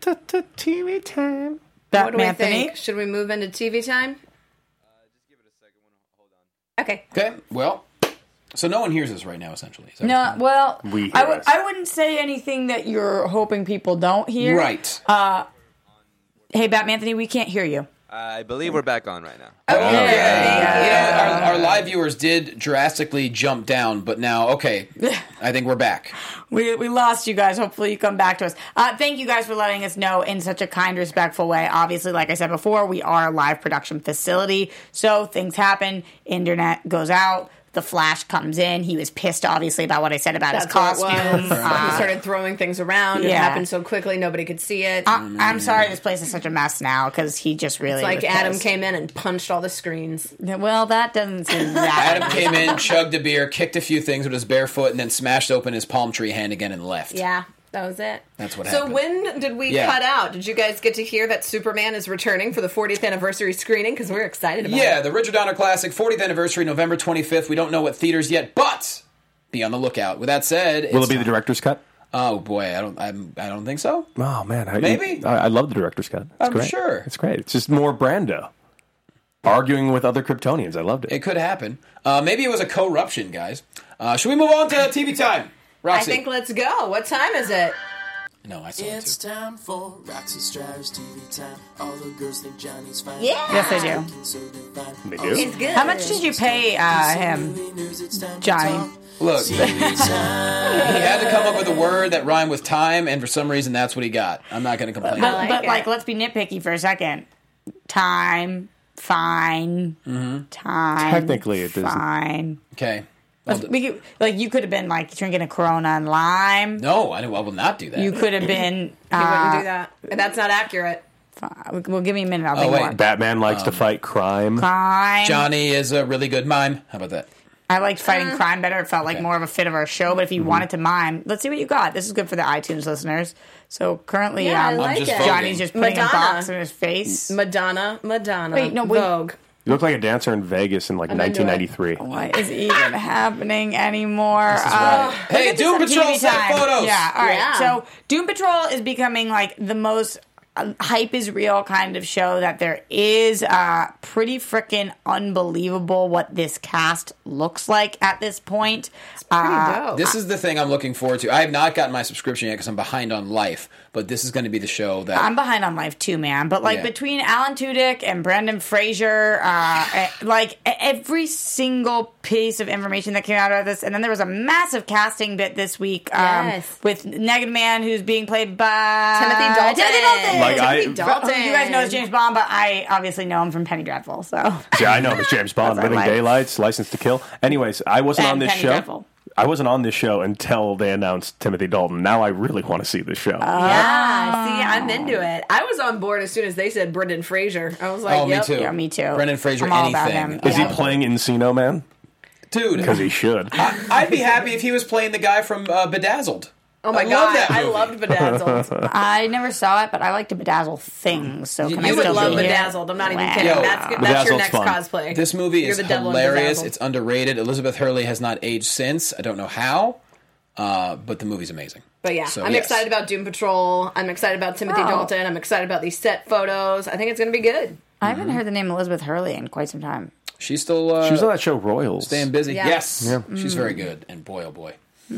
T V time. what do Batman we Anthony. think? Should we move into T V time? Just give it a second. Hold on. Okay. Okay, well, so no one hears us right now, essentially. Is that No, what- well, We hear I, w- us. I wouldn't say anything that you're hoping people don't hear. Right. Hey, Batman Anthony, we can't hear you. I believe we're back on right now. Okay. Thank You know, our, our live viewers did drastically jump down, but now, okay, I think we're back. We, we lost you guys. Hopefully you come back to us. Uh, thank you guys for letting us know in such a kind, respectful way. Obviously, like I said before, we are a live production facility, so things happen. Internet goes out. The Flash comes in. He was pissed, obviously, about what I said about That's his what it costume. was. Uh, he started throwing things around. It yeah. happened so quickly, nobody could see it. I, I'm sorry this place is such a mess now because he just really it's like was Adam pissed. came in and punched all the screens. Well, that doesn't seem that. Adam came in, chugged a beer, kicked a few things with his bare foot, and then smashed open his palm tree hand again and left. Yeah, that was it. That's what so happened. when did we Yeah. cut out? Did you guys get to hear that Superman is returning for the fortieth anniversary screening? Because we're excited about Yeah, it. the Richard Donner Classic, fortieth anniversary, November twenty-fifth. We don't know what theaters yet, but be on the lookout. With that said, Will it's it be the director's cut? Oh boy, I don't, I'm, I don't think so. Oh man, I, Maybe. I, I love the director's cut. It's I'm great. sure. It's great. It's just more Brando arguing with other Kryptonians. I loved it. It could happen. Uh, maybe it was a corruption, guys. Uh, should we move on to T V time? I Roxy. think let's go. What time is it? No, I saw it It's too. time for Roxy Strauss T V time. All the girls think Johnny's fine. Yeah. Yes, I do. Looking so divine. They do? It's good. How much did you pay uh, him, Johnny? Look, he had to come up with a word that rhymed with time, and for some reason, that's what he got. I'm not going to complain. But, like but it. like, let's be nitpicky for a second. Time. fine. Mm-hmm. Time. Technically, it doesn't. Fine. Okay. Let's- we could, like you could have been like drinking a Corona and lime. No, I, I will not do that. You could have been. He uh, wouldn't do that. That's not accurate. Fine. Well, give me a minute. I'll Oh, think wait. more. Batman likes Um, to fight crime. Crime. Johnny is a really good mime. How about that? I liked fighting Uh. crime better. It felt like Okay. more of a fit of our show. But if you Mm-hmm. wanted to mime, let's see what you got. This is good for the iTunes listeners. So currently, Yeah, I um, like just it. voting. Johnny's just putting a Madonna. box in his face. Madonna, Madonna, Wait, no, wait. Vogue. You look like a dancer in Vegas in like I'm into nineteen ninety-three. What is even happening anymore? This is Uh, right. look Hey, at this Doom on Patrol T V set time. photos. Yeah, all right. Yeah. So Doom Patrol is becoming like the most uh, hype is real kind of show that there is. Uh, pretty freaking unbelievable what this cast looks like at this point. It's Pretty uh, dope. This is the thing I'm looking forward to. I have not gotten my subscription yet because I'm behind on Life, but this is going to be the show that I'm behind on Life too, man. But like Yeah. between Alan Tudyk and Brendan Fraser, uh, eh, like e- every single piece of information that came out of this, and then there was a massive casting bit this week um, Yes. with Negative Man, who's being played by Timothy Dalton. Timothy Dalton. Like, I- Timothy Dalton. Who you guys know as James Bond, but I obviously know him from Penny Dreadful. So Yeah, I know it was James Bond, That's our Living life. Daylights, License to Kill. Anyways, I wasn't And on this Penny show. Dreadful. I wasn't on this show until they announced Timothy Dalton. Now I really want to see this show. Yeah, see, I'm into it. I was on board as soon as they said Brendan Fraser. I was like, oh, yep. me too. Yeah, me too. Brendan Fraser, I'm all about anything. him. Is Yeah. he playing Encino Man? Dude, Because he should. I, I'd be happy if he was playing the guy from uh, Bedazzled. Oh my I god, love that I movie. loved Bedazzled. I never saw it, but I like to bedazzle things. So can You I You would still love be here? Bedazzled. I'm not even Wow. kidding. Yo, that's good. That's your Bedazzled's next fun. cosplay. This movie You're is the devil in hilarious. Bedazzled. It's underrated. Elizabeth Hurley has not aged since. I don't know how, uh, but the movie's amazing. But yeah, So, I'm yes. excited about Doom Patrol. I'm excited about Timothy Oh. Dalton. I'm excited about these set photos. I think it's going to be good. I haven't heard the name Elizabeth Hurley in quite some time. She's still uh, She was on that show Royals. staying busy. Yeah. Yes, Yeah. she's very good. And boy, oh boy.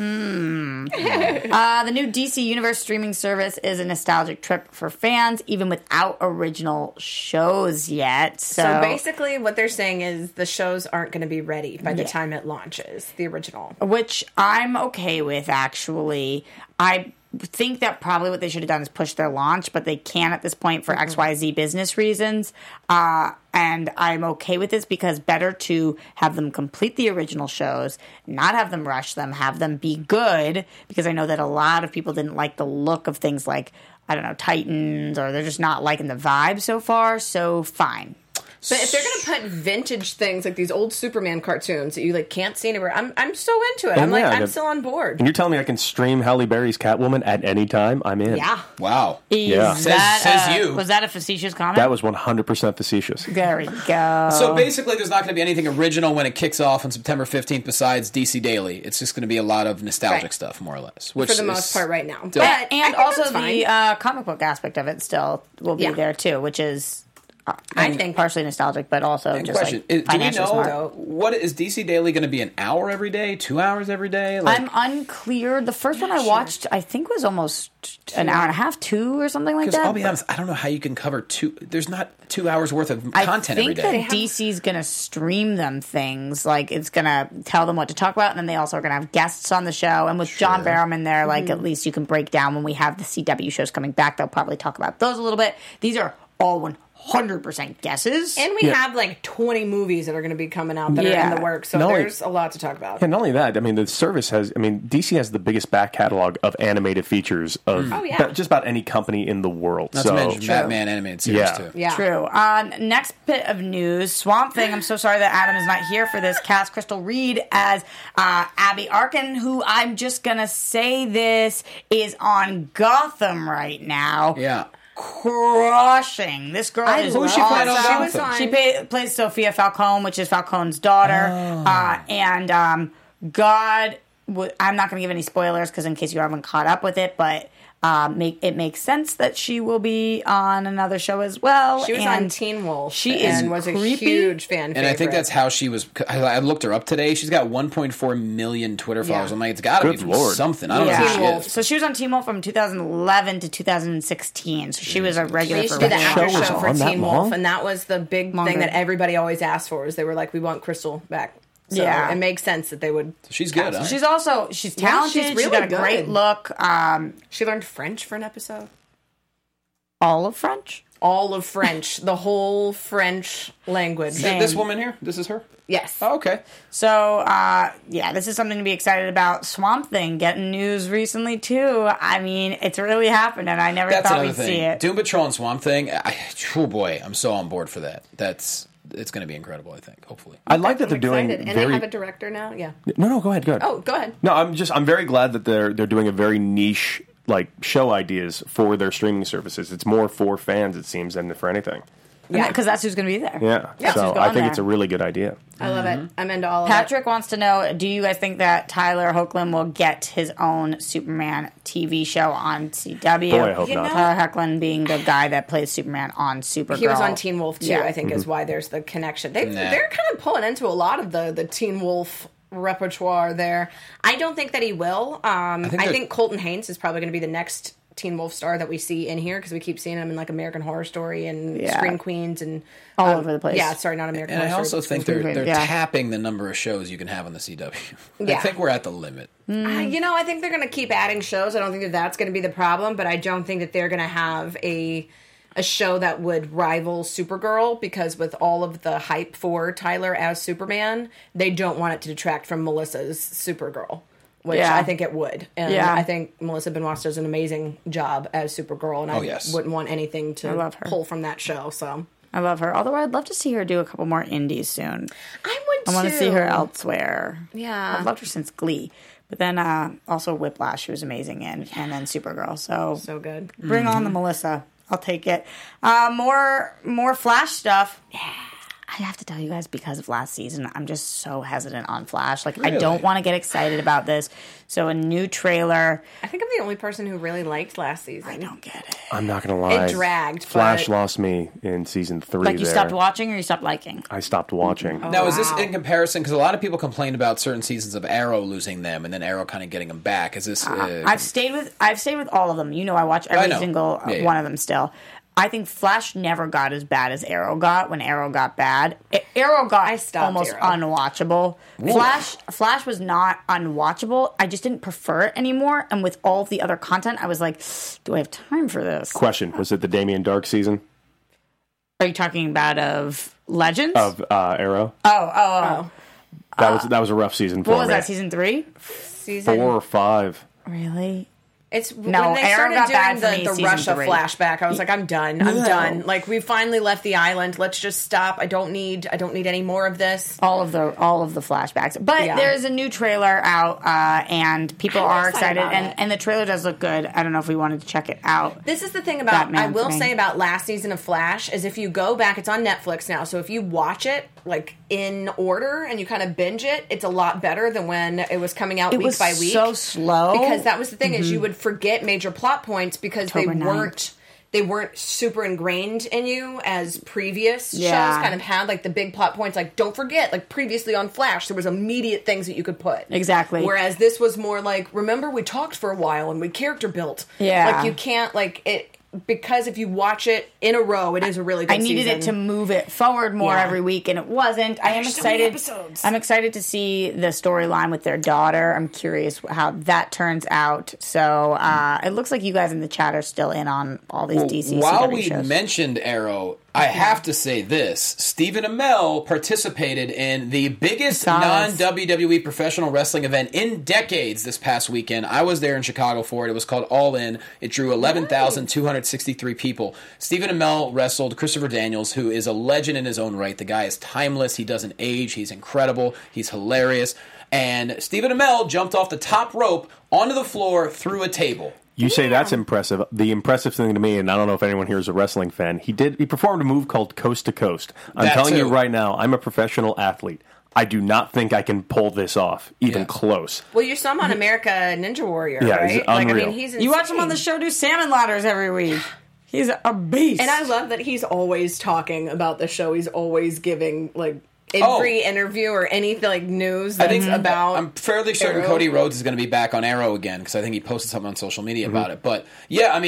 Uh, the new D C Universe streaming service is a nostalgic trip for fans, even without original shows yet. So, So basically, what they're saying is the shows aren't going to be ready by the Yeah. time it launches, the original. which I'm okay with, actually. I think that probably what they should have done is push their launch, but they can't at this point for X Y Z business reasons. Uh, and I'm okay with this because better to have them complete the original shows, not have them rush them, have them be good, because I know that a lot of people didn't like the look of things like, I don't know, Titans, or they're just not liking the vibe so far, so fine. But if they're going to put vintage things like these old Superman cartoons that you like can't see anywhere, I'm I'm so into it. Oh, I'm like yeah, I'm that- still on board. And you're telling me I can stream Halle Berry's Catwoman at any time? I'm in. Yeah. Wow. Is Yeah. Says- that, says uh, you. Was that a facetious comment? That was one hundred percent facetious. There we go. So basically, there's not going to be anything original when it kicks off on September fifteenth besides D C Daily. It's just going to be a lot of nostalgic Right. stuff, more or less. Which For the is most part right now. dope. But I and think also that's the fine. uh, comic book aspect of it still will be Yeah. there too, which is uh, I and think- partially nostalgic, but also And just question: like is- Do we financially know smart. what is D C Daily going to be? An hour every day, two hours every day? Like, I'm unclear. The first one I watched, I think, was almost an hour and a half, two or something like because that. I'll be honest, I don't know how you can cover two. There's not two hours worth of I content every think day. that D C's going to stream them things. Like, it's going to tell them what to talk about, and then they also are going to have guests on the show. And with John Barrowman in there, like, Mm-hmm. at least you can break down when we have the C W shows coming back. They'll probably talk about those a little bit. These are all one hundred percent guesses. And we have like twenty movies that are going to be coming out that are Yeah. in the works, so No, it- there's a lot to talk about. And not only that, I mean, the service has, I mean, D C has the biggest back catalog of animated features of Oh, yeah. ba- just about any company in the world. Not so, to mention Batman animated series Yeah. too. Yeah. True. Uh, next bit of news. Swamp Thing. I'm so sorry that Adam is not here for this. Cast Crystal Reed as uh, Abby Arkin, who I'm just going to say this is on Gotham right now. Yeah. Crushing. This girl I is Who's she awesome. playing on She Gotham? was on- She pay, plays Sophia Falcone, which is Falcone's daughter. Uh, and um, God, w- I'm not going to give any spoilers because in case you haven't caught up with it, but uh, make it makes sense that she will be on another show as well. She was and on Teen Wolf. She and is was a creepy. huge fan. And I think favorite. that's how she was. I I looked her up today. She's got one point four million Twitter followers. Yeah. I'm like, it's got to be Good from Lord. something. I don't Yeah. know Teen who she Wolf. is. So she was on Teen Wolf from two thousand eleven to two thousand sixteen. So she was a They regular used for to do the Red show after was show for on that Teen long? Wolf, and that was the big Longer. thing that everybody always asked for. Was they were like, we want Crystal back. So Yeah. it makes sense that they would. She's good. Huh? She's also she's Yeah, talented. she's she's really got a good. great look. Um, She learned French for an episode. all of French. all of French, the whole French language. Th- This woman here, this is her? Yes. Oh, okay. So, uh, yeah, this is something to be excited about. Swamp Thing getting news recently, too. I mean, it's really happening. I never That's thought another we'd thing. see it. Doom Patrol and Swamp Thing, I, oh boy, I'm so on board for that. That's It's going to be incredible, I think, hopefully. I like that I'm they're doing excited. And very... they have a director now? Yeah. No, no, go ahead, go ahead. Oh, go ahead. No, I'm just I'm very glad that they're they're doing a very niche like show ideas for their streaming services. It's more for fans, it seems, than for anything. Yeah, because that's who's going to be there. Yeah, Yeah, so who's I going think there. it's a really good idea. I love it. I'm into all of Patrick wants to know, do you guys think that Tyler Hoechlin will get his own Superman T V show on C W? Boy, I hope You not. know- Tyler Hoechlin being the guy that plays Superman on Supergirl. He was on Teen Wolf, too, Yeah. I think is Mm-hmm. why there's the connection. They, Nah. They're kind of pulling into a lot of the, the Teen Wolf repertoire there. I don't think that he will. Um, I think think, that- Colton Haynes is probably going to be the next Teen Wolf star that we see in here because we keep seeing him in like American Horror Story and Yeah. Scream Queens and All um, over the place. Yeah, sorry, not American And I Horror also Story. think they're, they're Yeah. tapping the number of shows you can have on the C W. I Yeah. think we're at the limit. Uh, you know, I think they're going to keep adding shows. I don't think that that's going to be the problem, but I don't think that they're going to have a a show that would rival Supergirl because with all of the hype for Tyler as Superman, they don't want it to detract from Melissa's Supergirl, which Yeah. I think it would. And Yeah. I think Melissa Benoist does an amazing job as Supergirl, and I Oh, yes. wouldn't want anything I to love her. pull from that show. So I love her. Although I'd love to see her do a couple more indies soon. I would. I want to too. see her elsewhere. Yeah. I've loved her since Glee. But then uh, also Whiplash, she was amazing in, and then Supergirl. So, So good. bring on the Melissa. I'll take it. Uh, more more Flash stuff. Yeah. I have to tell you guys, because of last season, I'm just so hesitant on Flash. Like, I Really? don't want to get excited about this. So a new trailer. I think I'm the only person who really liked last season. I don't get it. I'm not going to lie. It dragged, Flash but- lost me in season three. Like, you there. stopped watching or you stopped liking? I stopped watching. Oh. Now, is this wow. in comparison? Because a lot of people complained about certain seasons of Arrow losing them, and then Arrow kind of getting them back. Is this? Uh, I've stayed with I've stayed with all of them. You know, I watch I every know. single uh, Yeah, yeah. one of them still. I think Flash never got as bad as Arrow got when Arrow got bad. A- Arrow got I stopped almost Arrow. unwatchable. Flash Flash was not unwatchable. I just didn't prefer it anymore. And with all of the other content, I was like, do I have time for this? Question: was it the Damien Dark season Are you talking about of Legends? of uh, Arrow? oh, oh, oh. That was that was a rough season for What was me. that, season three? Season Four or five. Really? It's No, when they Arrow started got bad doing for me the, the season Russia three. flashback. I was like, I'm done. I'm No. done. Like we finally left the island. Let's just stop. I don't need. I don't need any more of this. All of the all of the flashbacks, but Yeah. there's a new trailer out, uh, and people I'm are excited excited, about and, it. and the trailer does look good. I don't know if we wanted to check it out. This is the thing about Batman I will thing. say about last season of Flash is if you go back, it's on Netflix now. So if you watch it like in order and you kind of binge it, it's a lot better than when it was coming out It week was by week. so slow because that was the thing is you would forget major plot points because October they ninth. weren't they weren't super ingrained in you as previous Yeah. shows kind of had like the big plot points like don't forget like previously on Flash there was immediate things that you could put Exactly. whereas this was more like remember we talked for a while and we character built Yeah. like you can't like it because if you watch it in a row it is a really good I needed season. it to move it forward more Yeah. every week, and it wasn't. I am There's so many excited. episodes. I'm excited to see the storyline with their daughter. I'm curious how that turns out. So uh, it looks like you guys in the chat are still in on all these D C. While C W we shows. mentioned Arrow, I have to say this. Stephen Amell participated in the biggest Saw this. non-W W E professional wrestling event in decades this past weekend. I was there in Chicago for it. It was called All In. It drew eleven thousand two hundred sixty-three people. Stephen Amell wrestled Christopher Daniels, who is a legend in his own right. The guy is timeless. He doesn't age. He's incredible. He's hilarious. And Stephen Amell jumped off the top rope onto the floor through a table. You say that's impressive. The impressive thing to me, and I don't know if anyone here is a wrestling fan, he did he performed a move called Coast to Coast. I'm That telling you too. right now, I'm a professional athlete. I do not think I can pull this off, even Yeah. close. well you saw him on America Ninja Warrior Yeah, right he's like I unreal. mean he's You watch him on insane. the show do salmon ladders every week. He's a beast. And I love that he's always talking about the show. He's always giving like every Oh. interview or anything like news I that's think about. I'm fairly certain Arrow. Cody Rhodes is going to be back on Arrow again because I think he posted something on social media Mm-hmm. about it. But yeah, I mean,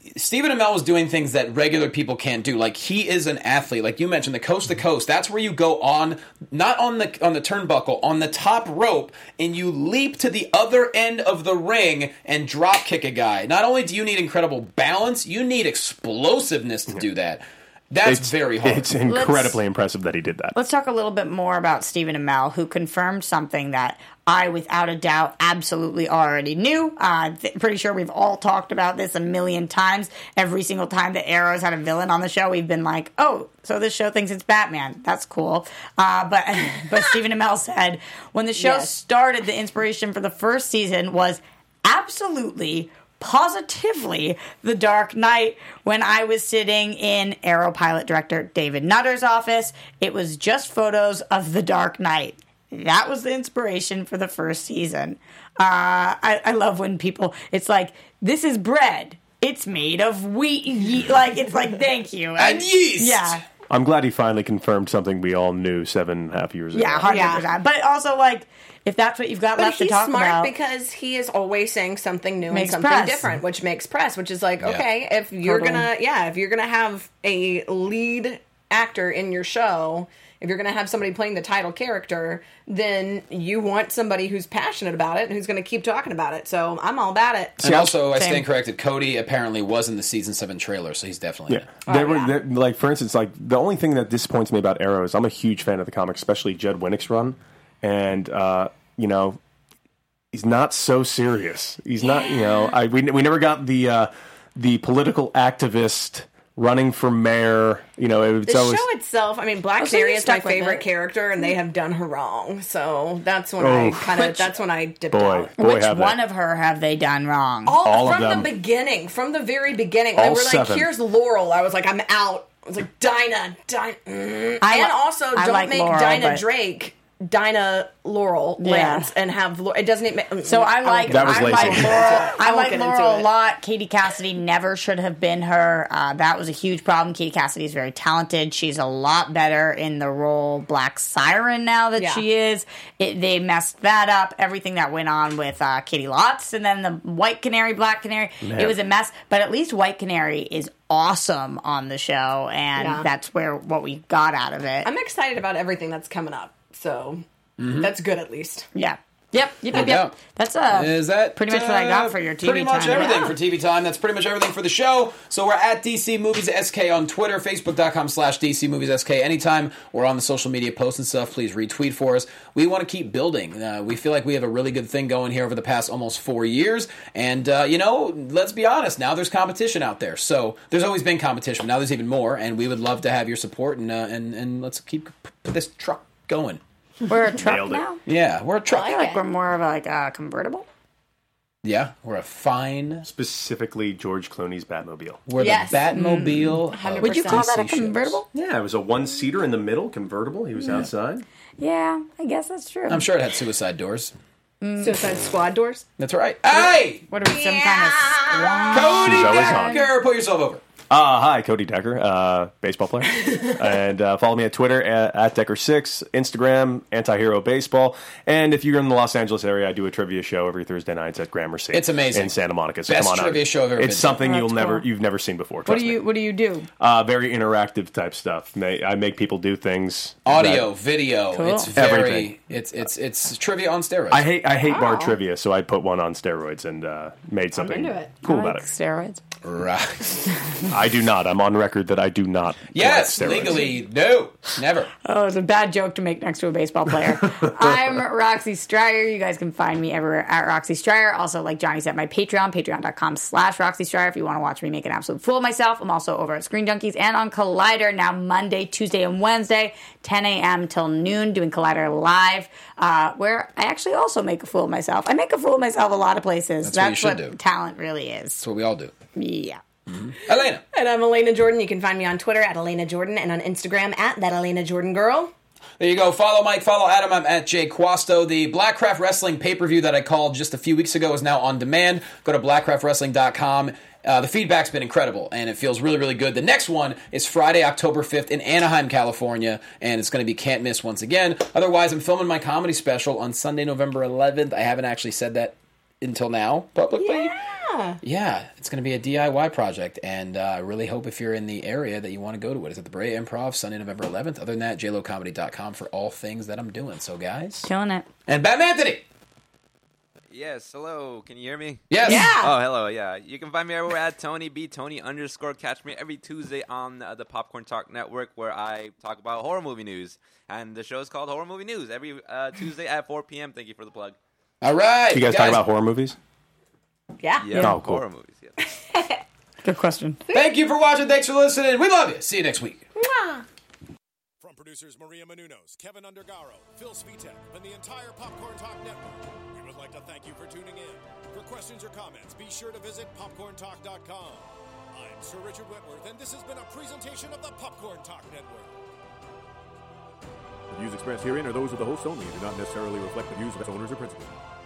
Stephen Amell was doing things that regular people can't do. Like, he is an athlete. Like you mentioned, the coast to coast. That's where you go on, not on the on the turnbuckle, on the top rope, and you leap to the other end of the ring and drop kick a guy. Not only do you need incredible balance, you need explosiveness to do that. That's it's, very hard. It's incredibly Let's, impressive that he did that. Let's talk a little bit more about Stephen Amell, who confirmed something that I, without a doubt, absolutely already knew. Uh, th- pretty sure we've all talked about this a million times. Every single time that Arrow's had a villain on the show, we've been like, oh, so this show thinks it's Batman. That's cool. Uh, but but Stephen Amell said, when the show Yes. started, the inspiration for the first season was absolutely positively The Dark Knight. When I was sitting in Arrow pilot director David Nutter's office, it was just photos of The Dark Knight. That was the inspiration for the first season. Uh, I, I love when people, it's like, this is bread. It's made of wheat. Ye- like, it's like, thank you. And yeast. Yeah. I'm glad he finally confirmed something we all knew seven and a half years ago. Yeah, one hundred percent. Yeah. But also, like, if that's what you've got But left to he's talk smart about. because he is always saying something new Makes and something press. different, which makes press. Which is like, Yeah. okay, if you're Totally. gonna, yeah, if you're gonna have a lead actor in your show, if you're gonna have somebody playing the title character, then you want somebody who's passionate about it and who's gonna keep talking about it. So I'm all about it. And also, I Same. stand corrected, Cody apparently was in the season seven trailer, so he's definitely in Yeah, it. there Oh, were yeah. there- like for instance, like the only thing that disappoints me about Arrow is I'm a huge fan of the comics, especially Judd Winnick's run, and uh, you know, he's not so serious. He's not, you know, I we we never got the uh, the political activist running for mayor. You know, it's The always show itself, I mean, Black Oh, so Canary you is my stuck with favorite it. character, and they have done her wrong. So that's when I Oof. kind of, Which- that's when I dipped boy, out. boy, Which have one they. of her have they done wrong? All, All of from them. the beginning, from the very beginning, All they were like, seven. "Here's Laurel." I was like, "I'm out." I was like, "Dinah, Dinah," mm. I and li- also I don't like make Laurel, Dinah but- Drake Dinah Laurel Yeah. Lance and have Lau- it doesn't even. So I like That was I lazy. like Laurel. I I won't like get Laurel into a it. lot. Katie Cassidy never should have been her. Uh, that was a huge problem. Katie Cassidy is very talented. She's a lot better in the role Black Siren now that Yeah. she is. It, they messed that up. Everything that went on with uh, Katie Lotz and then the White Canary, Black Canary. Man. It was a mess. But at least White Canary is awesome on the show, and Yeah. that's where what we got out of it. I'm excited about everything that's coming up. So that's good at least. yeah. Yep. Yep. No Yep. yep. doubt. That's uh, Is that pretty much what I got uh, for your T V Pretty much time. everything Yeah. for T V time. That's pretty much everything for the show. So we're at D C Movies S K on Twitter, Facebook.com slash DC Movies SK. Anytime we're on the social media posts and stuff, please retweet for us. We want to keep building. Uh, we feel like we have a really good thing going here over the past almost four years. And, uh, you know, let's be honest, now there's competition out there. So there's always been competition. Now there's even more. And we would love to have your support. And, uh, and, and let's keep put this truck going. We're a truck Nailed it. now? Yeah, we're a truck. I feel like we're more of a, like a convertible. Yeah, we're a fine... specifically George Clooney's Batmobile. We're Yes. the Batmobile. Mm, of Would you call D C that a shows. convertible? Yeah, it was a one-seater in the middle, convertible. He was outside. Yeah, I guess that's true. I'm sure it had suicide doors. Suicide Squad doors. That's right. Hey! What are we, some kind of squad? Cody She's always on. Decker! Put yourself over. Uh, hi, Cody Decker, uh, baseball player. and uh, follow me on Twitter at, at Decker six, Instagram, Antihero Baseball. And if you're in the Los Angeles area, I do a trivia show every Thursday nights at Gramercy. It's amazing. In Santa Monica. So Best come on trivia out. show I've ever been It's to. something Oh, you'll that's never, cool. you've never seen before. What Trust do you me. What do you do? Uh, very interactive type stuff. May- I make people do things. Audio, that- video. Cool. It's very... Everything. It's it's it's trivia on steroids. I hate I hate bar Wow. trivia, so I put one on steroids and uh, made something into it. cool I about like it. steroids. Right. I do not. I'm on record that I do not. Yes, collect steroids. legally. No. Never. Oh, it's a bad joke to make next to a baseball player. I'm Roxy Stryer. You guys can find me everywhere at Roxy Stryer. Also, like Johnny said, my Patreon, patreon.com slash Roxy Stryer if you want to watch me make an absolute fool of myself. I'm also over at Screen Junkies and on Collider now Monday, Tuesday, and Wednesday, ten a.m. till noon, doing Collider Live, uh, where I actually also make a fool of myself. I make a fool of myself a lot of places. That's what you should what do. talent really is. That's what we all do. Yeah. Elena. And I'm Elena Jordan. You can find me on Twitter at Elena Jordan and on Instagram at that Elena Jordan girl. There you go. Follow Mike. Follow Adam. I'm at Jay Quasto. The Blackcraft Wrestling pay-per-view that I called just a few weeks ago is now on demand. Go to black craft wrestling dot com. Uh, the feedback's been incredible, and it feels really, really good. The next one is Friday, October fifth in Anaheim, California, and it's going to be can't miss once again. Otherwise, I'm filming my comedy special on Sunday, November eleventh. I haven't actually said that until now publicly. Yeah. Yeah. Yeah, it's going to be a D I Y project, and uh, I really hope if you're in the area that you want to go to it. It's at the Brea Improv, Sunday, November eleventh. Other than that, j lo comedy dot com for all things that I'm doing. So, guys. Killing it. And Bam Anthony! Yes, hello. Can you hear me? Yes. Yeah. Oh, hello. Yeah, you can find me everywhere at Tony B Tony underscore. Catch me every Tuesday on uh, the Popcorn Talk Network, where I talk about horror movie news, and the show is called Horror Movie News every uh, Tuesday at four p.m. Thank you for the plug. All right. You guys, talk about horror movies? Yeah. Yeah, Oh, cool. horror movies. Yeah. Good question. Thank you for watching. Thanks for listening. We love you. See you next week. From producers Maria Menounos, Kevin Undergaro, Phil Svitek, and the entire Popcorn Talk Network, we would like to thank you for tuning in. For questions or comments, be sure to visit popcorn talk dot com. I'm Sir Richard Whitworth, and this has been a presentation of the Popcorn Talk Network. The views expressed herein are those of the host only and do not necessarily reflect the views of its owners or principals.